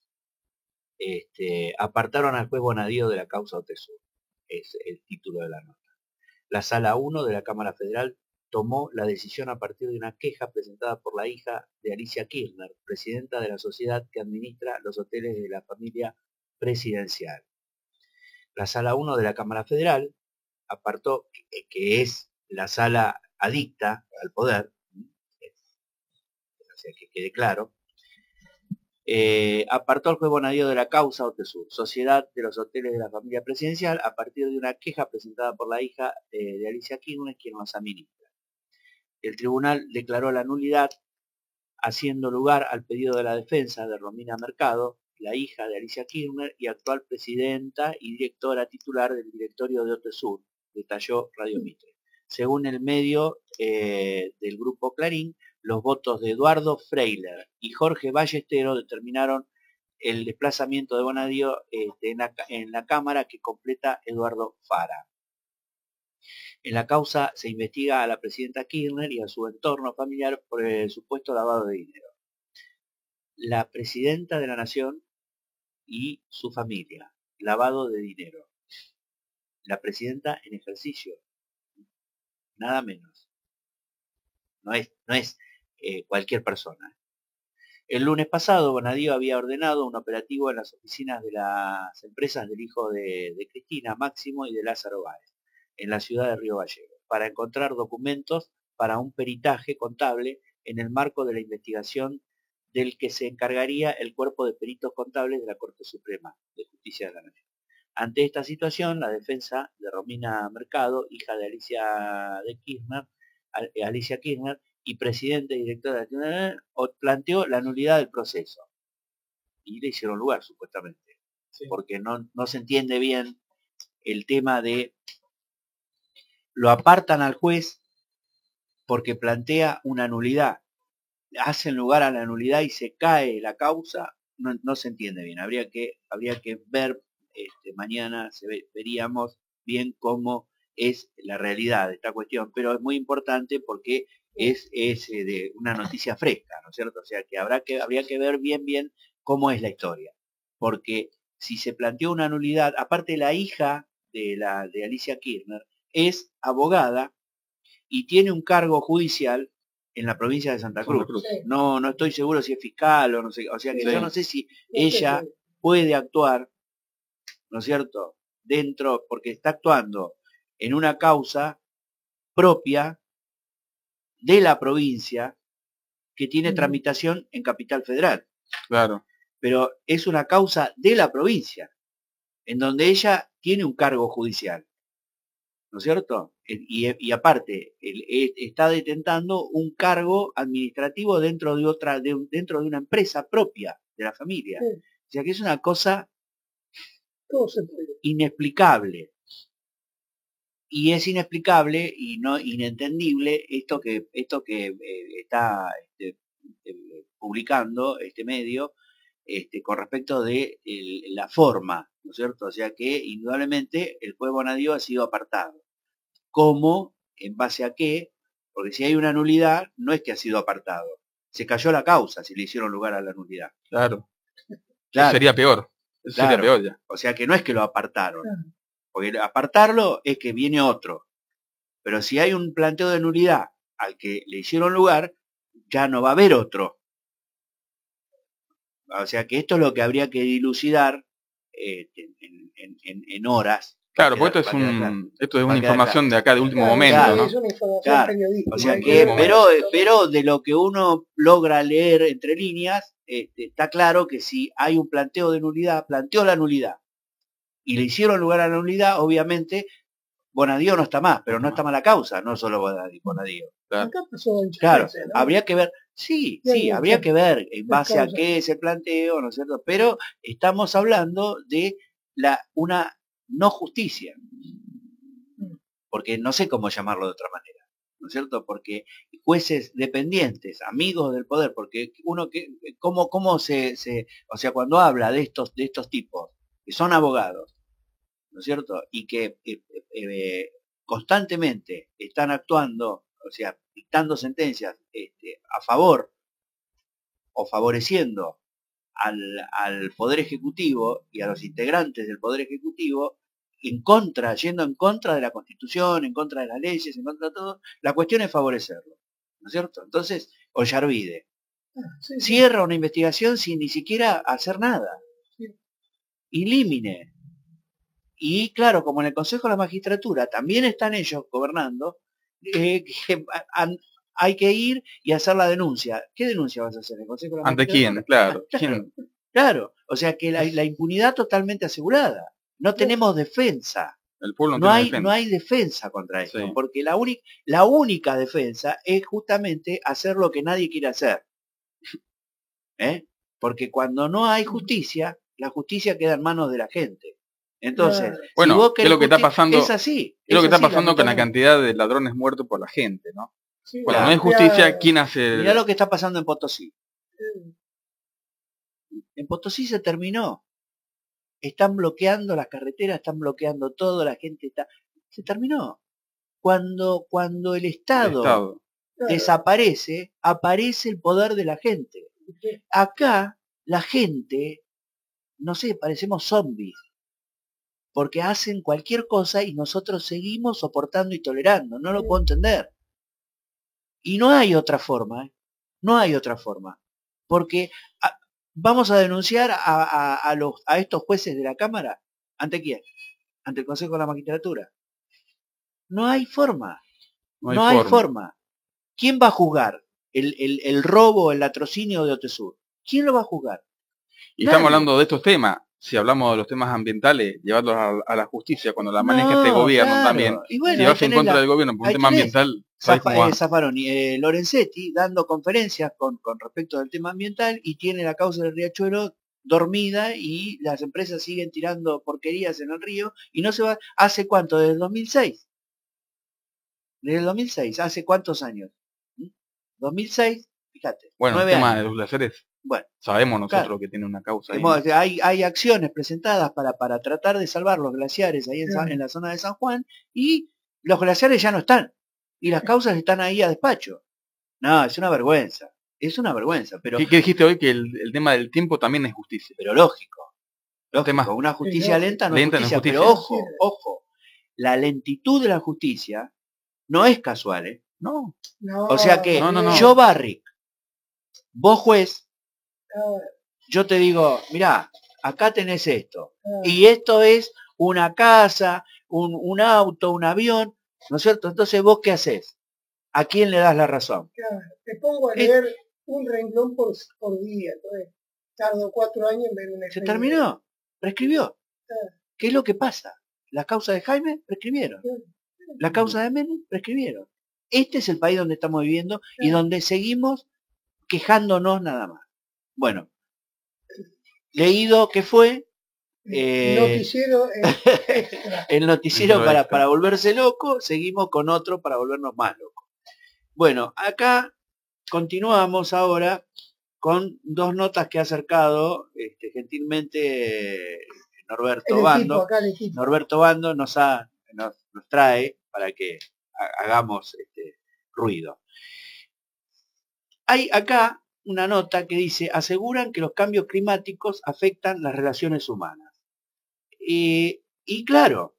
Apartaron al juez Bonadío de la causa Otesur, es el título de la nota. La Sala 1 de la Cámara Federal tomó la decisión a partir de una queja presentada por la hija de Alicia Kirchner, presidenta de la sociedad que administra los hoteles de la familia presidencial. La Sala 1 de la Cámara Federal apartó, que es la sala adicta al poder, o sea, que quede claro, apartó al juez Bonadío de la causa Otesur, sociedad de los hoteles de la familia presidencial, a partir de una queja presentada por la hija de Alicia Kirchner, quien los administra. El tribunal declaró la nulidad, haciendo lugar al pedido de la defensa de Romina Mercado, la hija de Alicia Kirchner y actual presidenta y directora titular del directorio de Otesur, detalló Radio Mitre. Según el medio del grupo Clarín, los votos de Eduardo Freiler y Jorge Ballestero determinaron el desplazamiento de Bonadío en la Cámara, que completa Eduardo Fara. En la causa se investiga a la presidenta Kirchner y a su entorno familiar por el supuesto lavado de dinero. La presidenta de la Nación y su familia, lavado de dinero. La presidenta en ejercicio, nada menos. No es cualquier persona. El lunes pasado, Bonadío había ordenado un operativo en las oficinas de las empresas del hijo de Cristina, Máximo, y de Lázaro Báez, en la ciudad de Río Gallegos, para encontrar documentos para un peritaje contable en el marco de la investigación del que se encargaría el cuerpo de peritos contables de la Corte Suprema de Justicia de la Nación. Ante esta situación, la defensa de Romina Mercado, hija de Alicia Kirchner, y presidente y directora de planteó la nulidad del proceso. Y le hicieron lugar, supuestamente. Sí. Porque no se entiende bien el tema de... Lo apartan al juez porque plantea una nulidad. Hacen lugar a la nulidad y se cae la causa. No se entiende bien. Habría que ver, mañana veríamos bien cómo es la realidad de esta cuestión. Pero es muy importante porque es de una noticia fresca, ¿no es cierto? O sea que habría que ver bien cómo es la historia. Porque si se planteó una nulidad, aparte la hija de Alicia Kirchner es abogada y tiene un cargo judicial en la provincia de Santa Cruz. No estoy seguro si es fiscal o no sé, o sea que yo no sé si ella puede actuar, ¿no es cierto?, dentro, porque está actuando en una causa propia de la provincia que tiene tramitación en Capital Federal. Claro. Pero es una causa de la provincia, en donde ella tiene un cargo judicial, ¿no es cierto? Y aparte, está detentando un cargo administrativo dentro de una empresa propia de la familia. Sí. O sea que es una cosa inexplicable. Y es inexplicable y no inentendible esto que está publicando este medio con respecto de la forma, ¿no es cierto? O sea que indudablemente el juez Bonadío ha sido apartado. ¿Cómo? ¿En base a qué? Porque si hay una nulidad, no es que ha sido apartado. Se cayó la causa si le hicieron lugar a la nulidad. Claro. Sería peor. Claro. Sería peor ya. O sea que no es que lo apartaron. Porque apartarlo es que viene otro. Pero si hay un planteo de nulidad al que le hicieron lugar, ya no va a haber otro. O sea que esto es lo que habría que dilucidar en horas, Claro, porque esto es una información de acá, de último momento, ¿no? Es una información periodística. O sea pero de lo que uno logra leer entre líneas, está claro que si hay un planteo de nulidad, planteó la nulidad, y le hicieron lugar a la nulidad, obviamente, Bonadío no está más, pero no está más la causa, no solo Bonadío. Claro, ¿no? Habría que ver, sí, habría que ver en base a qué es el planteo, ¿no es cierto? Pero estamos hablando de una no justicia, porque no sé cómo llamarlo de otra manera, ¿no es cierto? Porque jueces dependientes, amigos del poder, porque cómo se, o sea, cuando habla de estos tipos, que son abogados, ¿no es cierto? Y que constantemente están actuando, o sea, dictando sentencias a favor o favoreciendo al Poder Ejecutivo y a los integrantes del Poder Ejecutivo, yendo en contra de la Constitución, en contra de las leyes, en contra de todo, la cuestión es favorecerlo, ¿no es cierto? Entonces, Ollarvide cierra una investigación sin ni siquiera hacer nada. Ilímine. Y claro, como en el Consejo de la Magistratura también están ellos gobernando, hay que ir y hacer la denuncia. ¿Qué denuncia vas a hacer? ¿El Consejo de la Magistratura? ¿Ante quién? Claro. ¿Quién? Claro, o sea que la impunidad totalmente asegurada. No tenemos defensa. El pueblo no hay defensa contra esto, sí. Porque la única defensa es justamente hacer lo que nadie quiere hacer. Porque cuando no hay justicia, la justicia queda en manos de la gente. Entonces, bueno, si vos ¿qué es lo que está pasando? Es así. Es lo que está pasando con la cantidad de ladrones muertos por la gente, ¿no? Sí, cuando no hay justicia, ¿quién hace? Mirá lo que está pasando en Potosí. En Potosí se terminó. Están bloqueando las carreteras, están bloqueando todo, la gente está... Se terminó. Cuando el Estado desaparece, aparece el poder de la gente. Acá, la gente, no sé, parecemos zombies. Porque hacen cualquier cosa y nosotros seguimos soportando y tolerando. No lo puedo entender. Y no hay otra forma. No hay otra forma. Porque vamos a denunciar a estos jueces de la Cámara. ¿Ante quién? Ante el Consejo de la Magistratura. No hay forma. No hay forma. ¿Quién va a juzgar el robo, el latrocinio de Otesur? ¿Quién lo va a juzgar? Y estamos hablando de estos temas. Si hablamos de los temas ambientales, llevarlos a la justicia cuando la maneja este gobierno también. Bueno, si vas en contra del gobierno por un tema ambiental, Zaffaroni, Lorenzetti dando conferencias con respecto del tema ambiental y tiene la causa del riachuelo dormida y las empresas siguen tirando porquerías en el río y no se va. ¿Hace cuánto? ¿Desde el 2006? Desde el 2006, ¿hace cuántos años? 2006, fíjate. Bueno, el tema de los glaciares. Bueno, sabemos nosotros que tiene una causa ahí, ¿no? Hay acciones presentadas para tratar de salvar los glaciares ahí en la zona de San Juan y los glaciares ya no están y las causas están ahí a despacho. No, es una vergüenza, pero... ¿Qué dijiste hoy? Que el tema del tiempo también es justicia. Pero lógico, una justicia lenta no es justicia, pero ojo, la lentitud de la justicia no es casual, No. O sea que yo, Barrick, vos juez, yo te digo, mirá, acá tenés esto, y esto es una casa, un auto, un avión, ¿no es cierto? Entonces, ¿vos qué haces? ¿A quién le das la razón? Te pongo a leer un renglón por día, entonces tardo 4 años en ver un expediente. Se terminó, prescribió. ¿Qué es lo que pasa? La causa de Jaime prescribieron. La causa de Menem prescribieron. Este es el país donde estamos viviendo y donde seguimos quejándonos nada más. Bueno, leído que fue noticiero el noticiero para volverse loco, seguimos con otro para volvernos más locos. Bueno, acá continuamos ahora con 2 notas que ha acercado gentilmente Norberto Bando. Norberto Bando nos trae para que hagamos ruido. Hay acá una nota que dice: aseguran que los cambios climáticos afectan las relaciones humanas. Y claro,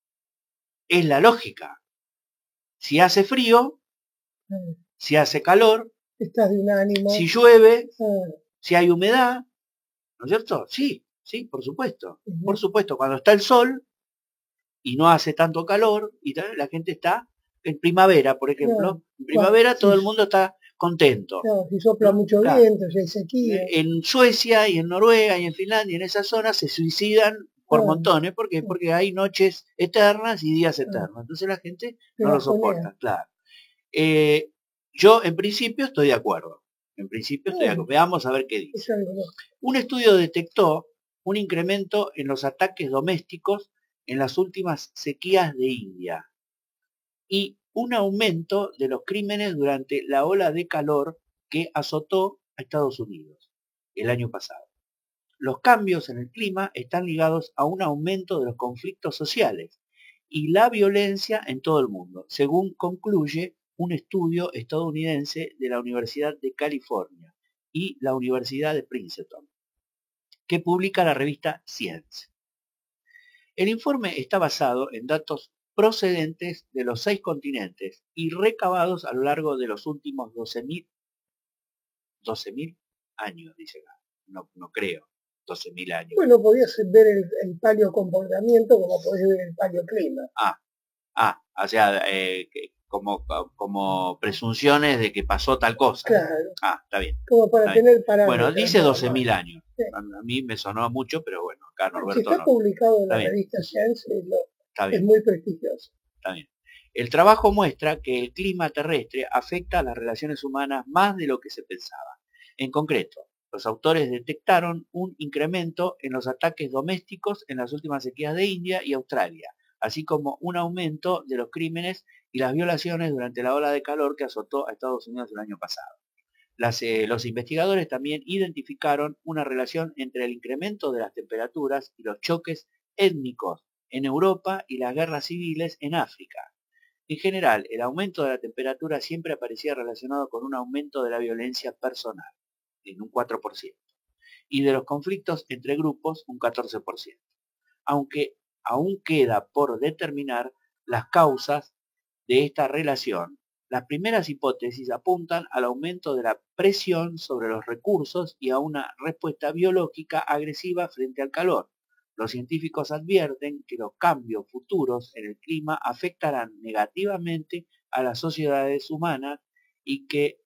es la lógica. Si hace frío, si hace calor, estás de un ánimo. Si llueve, si hay humedad, ¿no es cierto? Sí, por supuesto. Por supuesto, cuando está el sol y no hace tanto calor, y la gente está en primavera, por ejemplo. En primavera todo el mundo está contento. Si sopla mucho viento, si hay sequía. En Suecia y en Noruega y en Finlandia, en esas zonas, se suicidan por montones. ¿Por qué? Porque hay noches eternas y días eternos. Entonces la gente no lo soporta, claro. Yo en principio estoy de acuerdo. Veamos a ver qué dice. Un estudio detectó un incremento en los ataques domésticos en las últimas sequías de India y un aumento de los crímenes durante la ola de calor que azotó a Estados Unidos el año pasado. Los cambios en el clima están ligados a un aumento de los conflictos sociales y la violencia en todo el mundo, según concluye un estudio estadounidense de la Universidad de California y la Universidad de Princeton, que publica la revista Science. El informe está basado en datos procedentes de los 6 continentes y recabados a lo largo de los últimos 12.000 años, dice acá. No creo, 12.000 años. Bueno, podías ver el paleocomportamiento como podés ver el paleoclima. O sea, como presunciones de que pasó tal cosa. Claro. Está bien. Como para tener parámetros. Bueno, dice 12.000 años. Sí. A mí me sonó mucho, pero bueno, acá Norberto si está publicado en la revista Science, es muy prestigioso. Está bien. El trabajo muestra que el clima terrestre afecta a las relaciones humanas más de lo que se pensaba. En concreto, los autores detectaron un incremento en los ataques domésticos en las últimas sequías de India y Australia, así como un aumento de los crímenes y las violaciones durante la ola de calor que azotó a Estados Unidos el año pasado. Los investigadores también identificaron una relación entre el incremento de las temperaturas y los choques étnicos en Europa y las guerras civiles en África. En general, el aumento de la temperatura siempre aparecía relacionado con un aumento de la violencia personal, en un 4%, y de los conflictos entre grupos, un 14%. Aunque aún queda por determinar las causas de esta relación, las primeras hipótesis apuntan al aumento de la presión sobre los recursos y a una respuesta biológica agresiva frente al calor. Los científicos advierten que los cambios futuros en el clima afectarán negativamente a las sociedades humanas y que,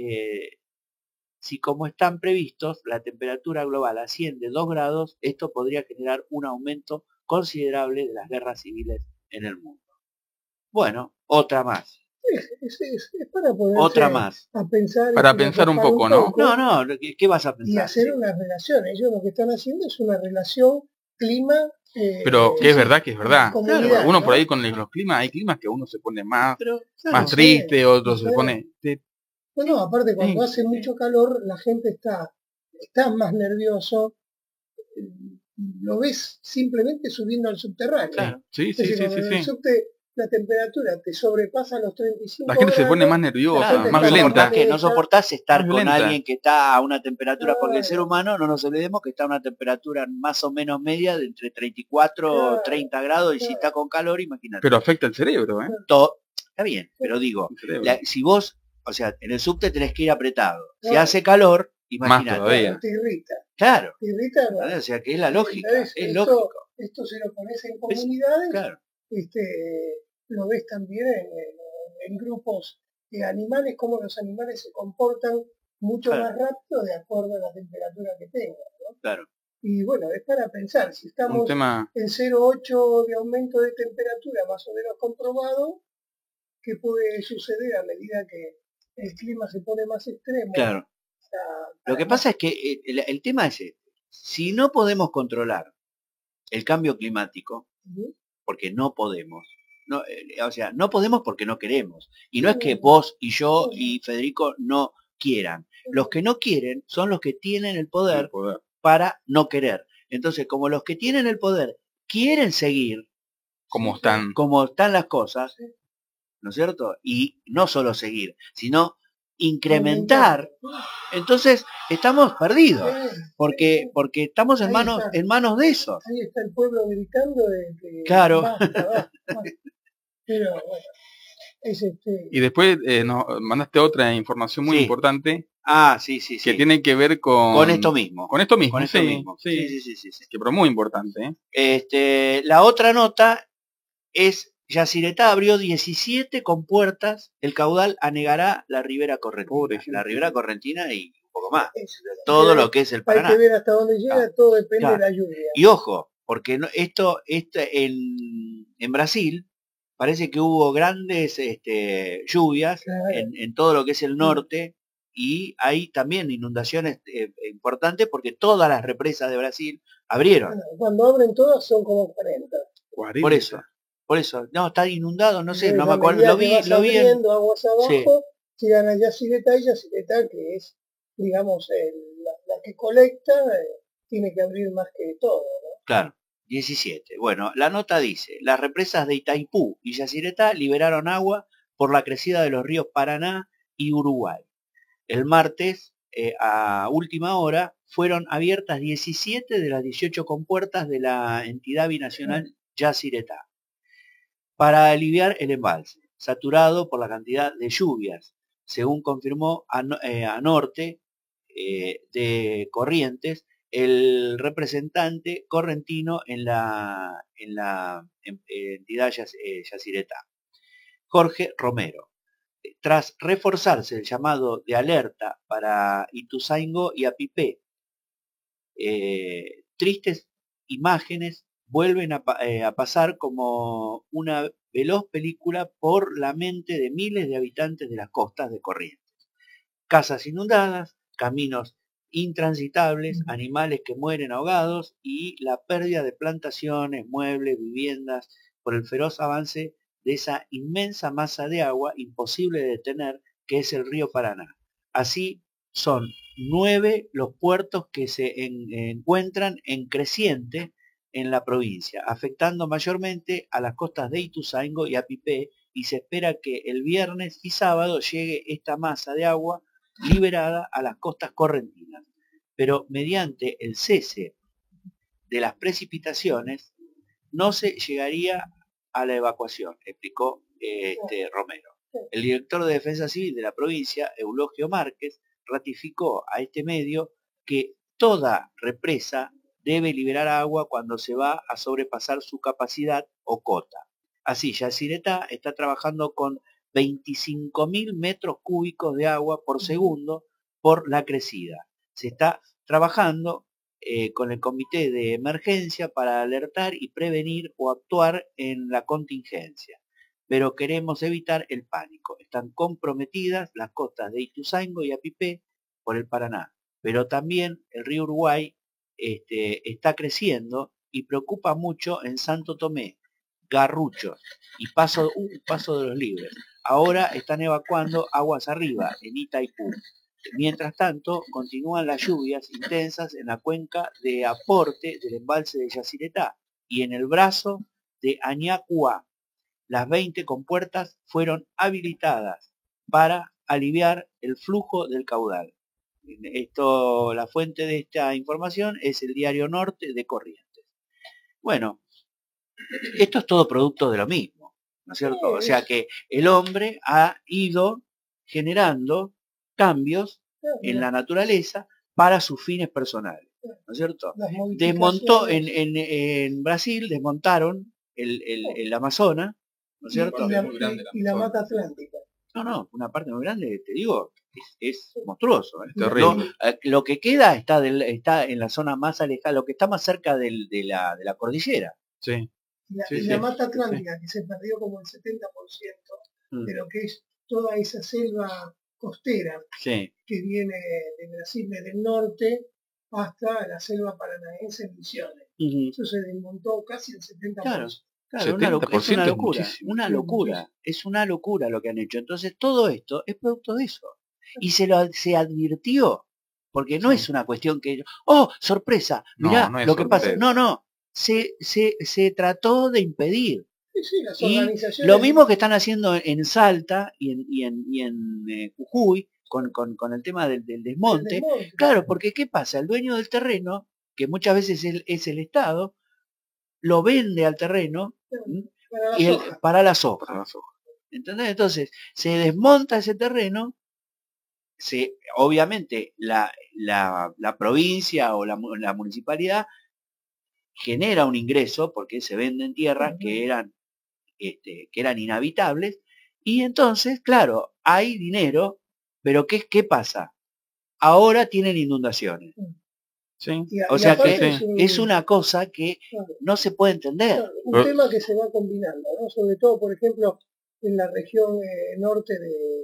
si como están previstos, la temperatura global asciende 2 grados, esto podría generar un aumento considerable de las guerras civiles en el mundo. Bueno, otra más. Es para poder otra más. Para pensar un poco, ¿no? No, ¿qué vas a pensar? Y hacer unas relaciones. Ellos lo que están haciendo es una relación clima. Pero que es verdad, que es verdad. Claro, uno por ahí con los climas, hay climas que uno se pone más triste, otro se pone... No, aparte cuando hace mucho calor, la gente está más nervioso. Lo ves simplemente subiendo al subterráneo. Claro. Sí. El subte, la temperatura te sobrepasa los 35 La gente grados, se pone más nerviosa, más violenta. Que no soportás estar con alguien que está a una temperatura, porque el ser humano, no nos olvidemos que está a una temperatura más o menos media de entre 34 o 30 grados, y si está con calor, imagínate. Pero afecta el cerebro, ¿eh? Está bien, pero digo, si vos, o sea, en el subte tenés que ir apretado. Si hace calor, imagínate. Más todavía. Te irrita. Claro. Te irrita, ¿no? O sea, que es la lógica. Es lógico. Esto se lo pones en comunidades. Claro. Lo ves también en grupos de animales, cómo los animales se comportan mucho más rápido de acuerdo a la temperatura que tengan, ¿no? Claro. Y bueno, es para pensar, si estamos en 0,8 de aumento de temperatura más o menos comprobado, ¿qué puede suceder a medida que el clima se pone más extremo? Claro. Lo que pasa es que el tema es, si no podemos controlar el cambio climático, porque no podemos, no podemos porque no queremos. Y no es que vos y yo y Federico no quieran. Los que no quieren son los que tienen el poder para no querer. Entonces, como los que tienen el poder quieren seguir como están las cosas, ¿no es cierto? Y no solo seguir, sino incrementar. Entonces estamos perdidos, porque estamos en manos de eso. Ahí está el pueblo gritando de que claro. Basta. Pero bueno, Y después nos mandaste otra información muy importante. Sí. Que tiene que ver con esto mismo. Con esto mismo. Sí. Que pero muy importante. La otra nota Yacyretá abrió 17 compuertas, el caudal anegará la ribera correntina. La ribera correntina y un poco más. Todo lo que es el Paraná. Hay que ver hasta dónde llega, todo depende de la lluvia. Y ojo, porque esto en Brasil parece que hubo grandes lluvias en todo lo que es el norte, y hay también inundaciones importantes porque todas las represas de Brasil abrieron. Cuando abren todas son como 40. Por eso, no, está inundado, no sé, no me acuerdo, lo vi aguas abajo, llegan a Yacyretá, y Yacyretá, que es, digamos, la que colecta, tiene que abrir más que todo, ¿no? Claro, 17. Bueno, la nota dice, las represas de Itaipú y Yacyretá liberaron agua por la crecida de los ríos Paraná y Uruguay. El martes, a última hora, fueron abiertas 17 de las 18 compuertas de la entidad binacional Yacyretá para aliviar el embalse, saturado por la cantidad de lluvias, según confirmó a Norte de Corrientes, el representante correntino en la entidad Yacyretá, Jorge Romero. Tras reforzarse el llamado de alerta para Ituzaingó y Apipé, tristes imágenes vuelven a pasar como una veloz película por la mente de miles de habitantes de las costas de Corrientes. Casas inundadas, caminos intransitables, animales que mueren ahogados y la pérdida de plantaciones, muebles, viviendas por el feroz avance de esa inmensa masa de agua imposible de detener que es el río Paraná. Así son 9 los puertos que se encuentran en creciente en la provincia, afectando mayormente a las costas de Ituzaingó y Apipé, y se espera que el viernes y sábado llegue esta masa de agua liberada a las costas correntinas. Pero mediante el cese de las precipitaciones no se llegaría a la evacuación, explicó Romero. El director de Defensa Civil de la provincia, Eulogio Márquez, ratificó a este medio que toda represa debe liberar agua cuando se va a sobrepasar su capacidad o cota. Así, Yacyretá está trabajando con 25.000 metros cúbicos de agua por segundo por la crecida. Se está trabajando con el comité de emergencia para alertar y prevenir o actuar en la contingencia. Pero queremos evitar el pánico. Están comprometidas las costas de Ituzaingó y Apipé por el Paraná, pero también el río Uruguay está creciendo y preocupa mucho en Santo Tomé, Garruchos y Paso de los Libres. Ahora están evacuando aguas arriba, en Itaipú. Mientras tanto, continúan las lluvias intensas en la cuenca de aporte del embalse de Yacyretá y en el brazo de Añacuá. Las 20 compuertas fueron habilitadas para aliviar el flujo del caudal. La fuente de esta información es el Diario Norte de Corrientes. Bueno, esto es todo producto de lo mismo, ¿no es cierto? O sea que el hombre ha ido generando cambios en la naturaleza para sus fines personales, ¿no es cierto? Desmontó en Brasil, desmontaron el Amazonas, ¿no es cierto? Y la mata atlántica. No, una parte muy grande, te digo, es monstruoso. Terrible. Lo que queda está en la zona más alejada, lo que está más cerca de la cordillera. Sí. La mata atlántica, que se perdió como el 70% de lo que es toda esa selva costera que viene de Brasil, desde el norte hasta la selva paranaense en Misiones. Eso se desmontó casi el 70%. Claro, es una locura lo que han hecho. Entonces todo esto es producto de eso. Y se advirtió, porque no es una cuestión que, sorpresa, mirá lo que pasa. No, se trató de impedir. Y lo mismo que están haciendo en Salta y en Jujuy con el tema del desmonte. Claro, porque ¿qué pasa? El dueño del terreno, que muchas veces es el Estado, lo vende al terreno para la soja. ¿Entendés? Entonces, se desmonta ese terreno, obviamente la provincia o la municipalidad genera un ingreso porque se venden tierras que eran que eran inhabitables, y entonces, claro, hay dinero, pero ¿qué pasa? Ahora tienen inundaciones. Sí. O sea que es una cosa que no se puede entender. Un tema que se va combinando, ¿no? Sobre todo, por ejemplo, en la región norte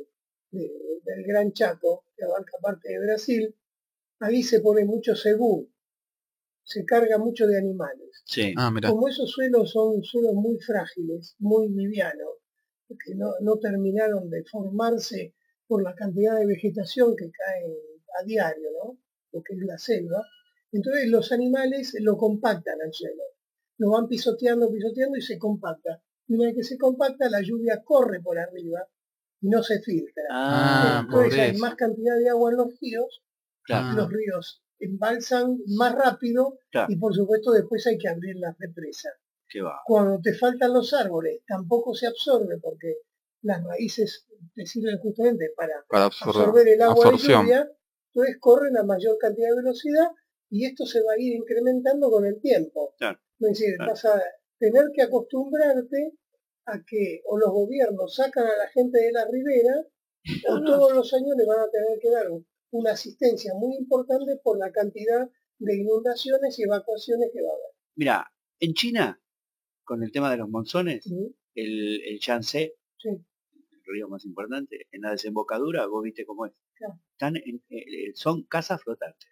del Gran Chaco, que abarca parte de Brasil, ahí se pone mucho cebú, se carga mucho de animales. Sí. Como esos suelos son suelos muy frágiles, muy livianos, que no terminaron de formarse por la cantidad de vegetación que cae a diario, ¿no? Lo que es la selva. Entonces los animales lo compactan al suelo, lo van pisoteando y se compacta. Y una vez que se compacta, la lluvia corre por arriba y no se filtra. Entonces hay más cantidad de agua en los ríos, los ríos embalsan más rápido y por supuesto después hay que abrir las represas. Cuando te faltan los árboles, tampoco se absorbe porque las raíces te sirven justamente para absorber el agua de lluvia, entonces corren a mayor cantidad de velocidad y esto se va a ir incrementando con el tiempo. Es decir, vas a tener que acostumbrarte a que o los gobiernos sacan a la gente de la ribera o todos los años le van a tener que dar una asistencia muy importante por la cantidad de inundaciones y evacuaciones que va a haber. Mira, en China, con el tema de los monzones, el Yangtze, el río más importante, en la desembocadura, vos viste cómo es. Están son casas flotantes.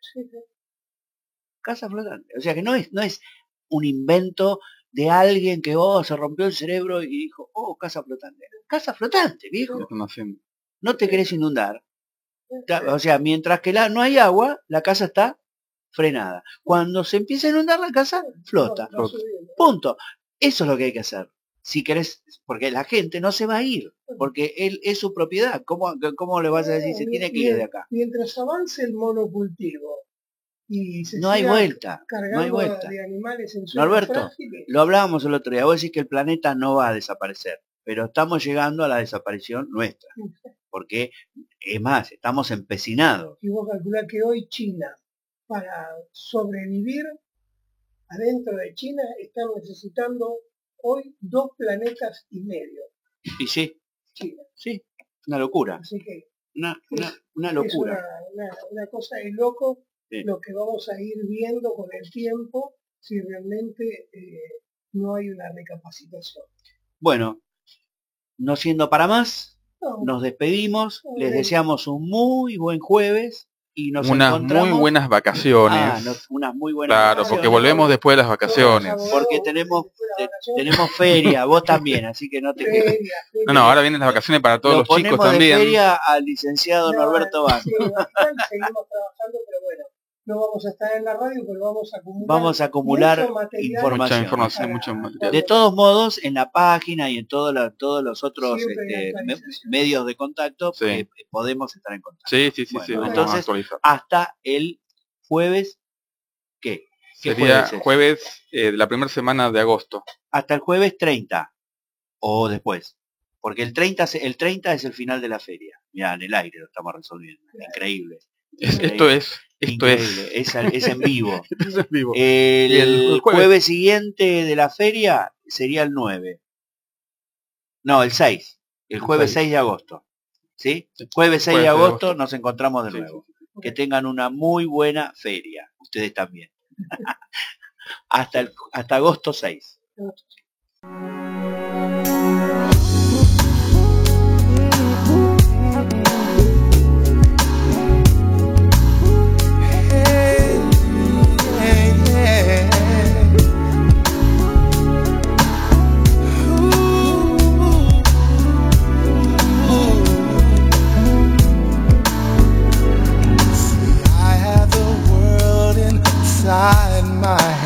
Casas flotantes. O sea que no es un invento de alguien que se rompió el cerebro y dijo, casa flotante. Casa flotante, viejo. No te querés inundar. O sea, mientras que no hay agua, la casa está frenada. Cuando se empieza a inundar la casa, flota. Punto. Eso es lo que hay que hacer. Si querés, porque la gente no se va a ir, porque él es su propiedad. ¿Cómo le vas a decir se tiene que ir de acá? Mientras avance el monocultivo y se no hay vuelta, no hay vuelta. De animales en Norberto, frágiles. Lo hablábamos el otro día, vos decís que el planeta no va a desaparecer, pero estamos llegando a la desaparición nuestra, porque es más, estamos empecinados. Y vos calculás que hoy China, para sobrevivir adentro de China, están necesitando hoy 2 planetas y medio. Y sí, China. Sí, una locura. Así que una locura. Es una cosa de loco lo que vamos a ir viendo con el tiempo si realmente no hay una recapacitación. Bueno, no siendo para más, nos despedimos, les deseamos un muy buen jueves y nos encontramos... muy buenas vacaciones. Unas muy buenas vacaciones. Porque volvemos después de las vacaciones. Porque tenemos feria, vos también, así que no te quedes. No, ahora vienen las vacaciones para todos los chicos también. De feria al licenciado Norberto Vázquez. Seguimos trabajando, pero bueno, no vamos a estar en la radio, pero vamos a acumular información. Mucho material. De todos modos, en la página y en todos los otros medios de contacto podemos estar en contacto. Sí. Bueno, entonces, hasta el jueves, ¿qué? Sería jueves de la primera semana de agosto. Hasta el jueves 30 o después. Porque el 30 es el final de la feria. Mirá, en el aire lo estamos resolviendo. Increíble. Esto es en vivo. Es en vivo. El jueves siguiente de la feria sería el 9. No, el 6. El jueves 6 de agosto. ¿Sí? Jueves 6 de agosto nos encontramos de nuevo. Que tengan una muy buena feria. Ustedes también. hasta agosto 6. inside my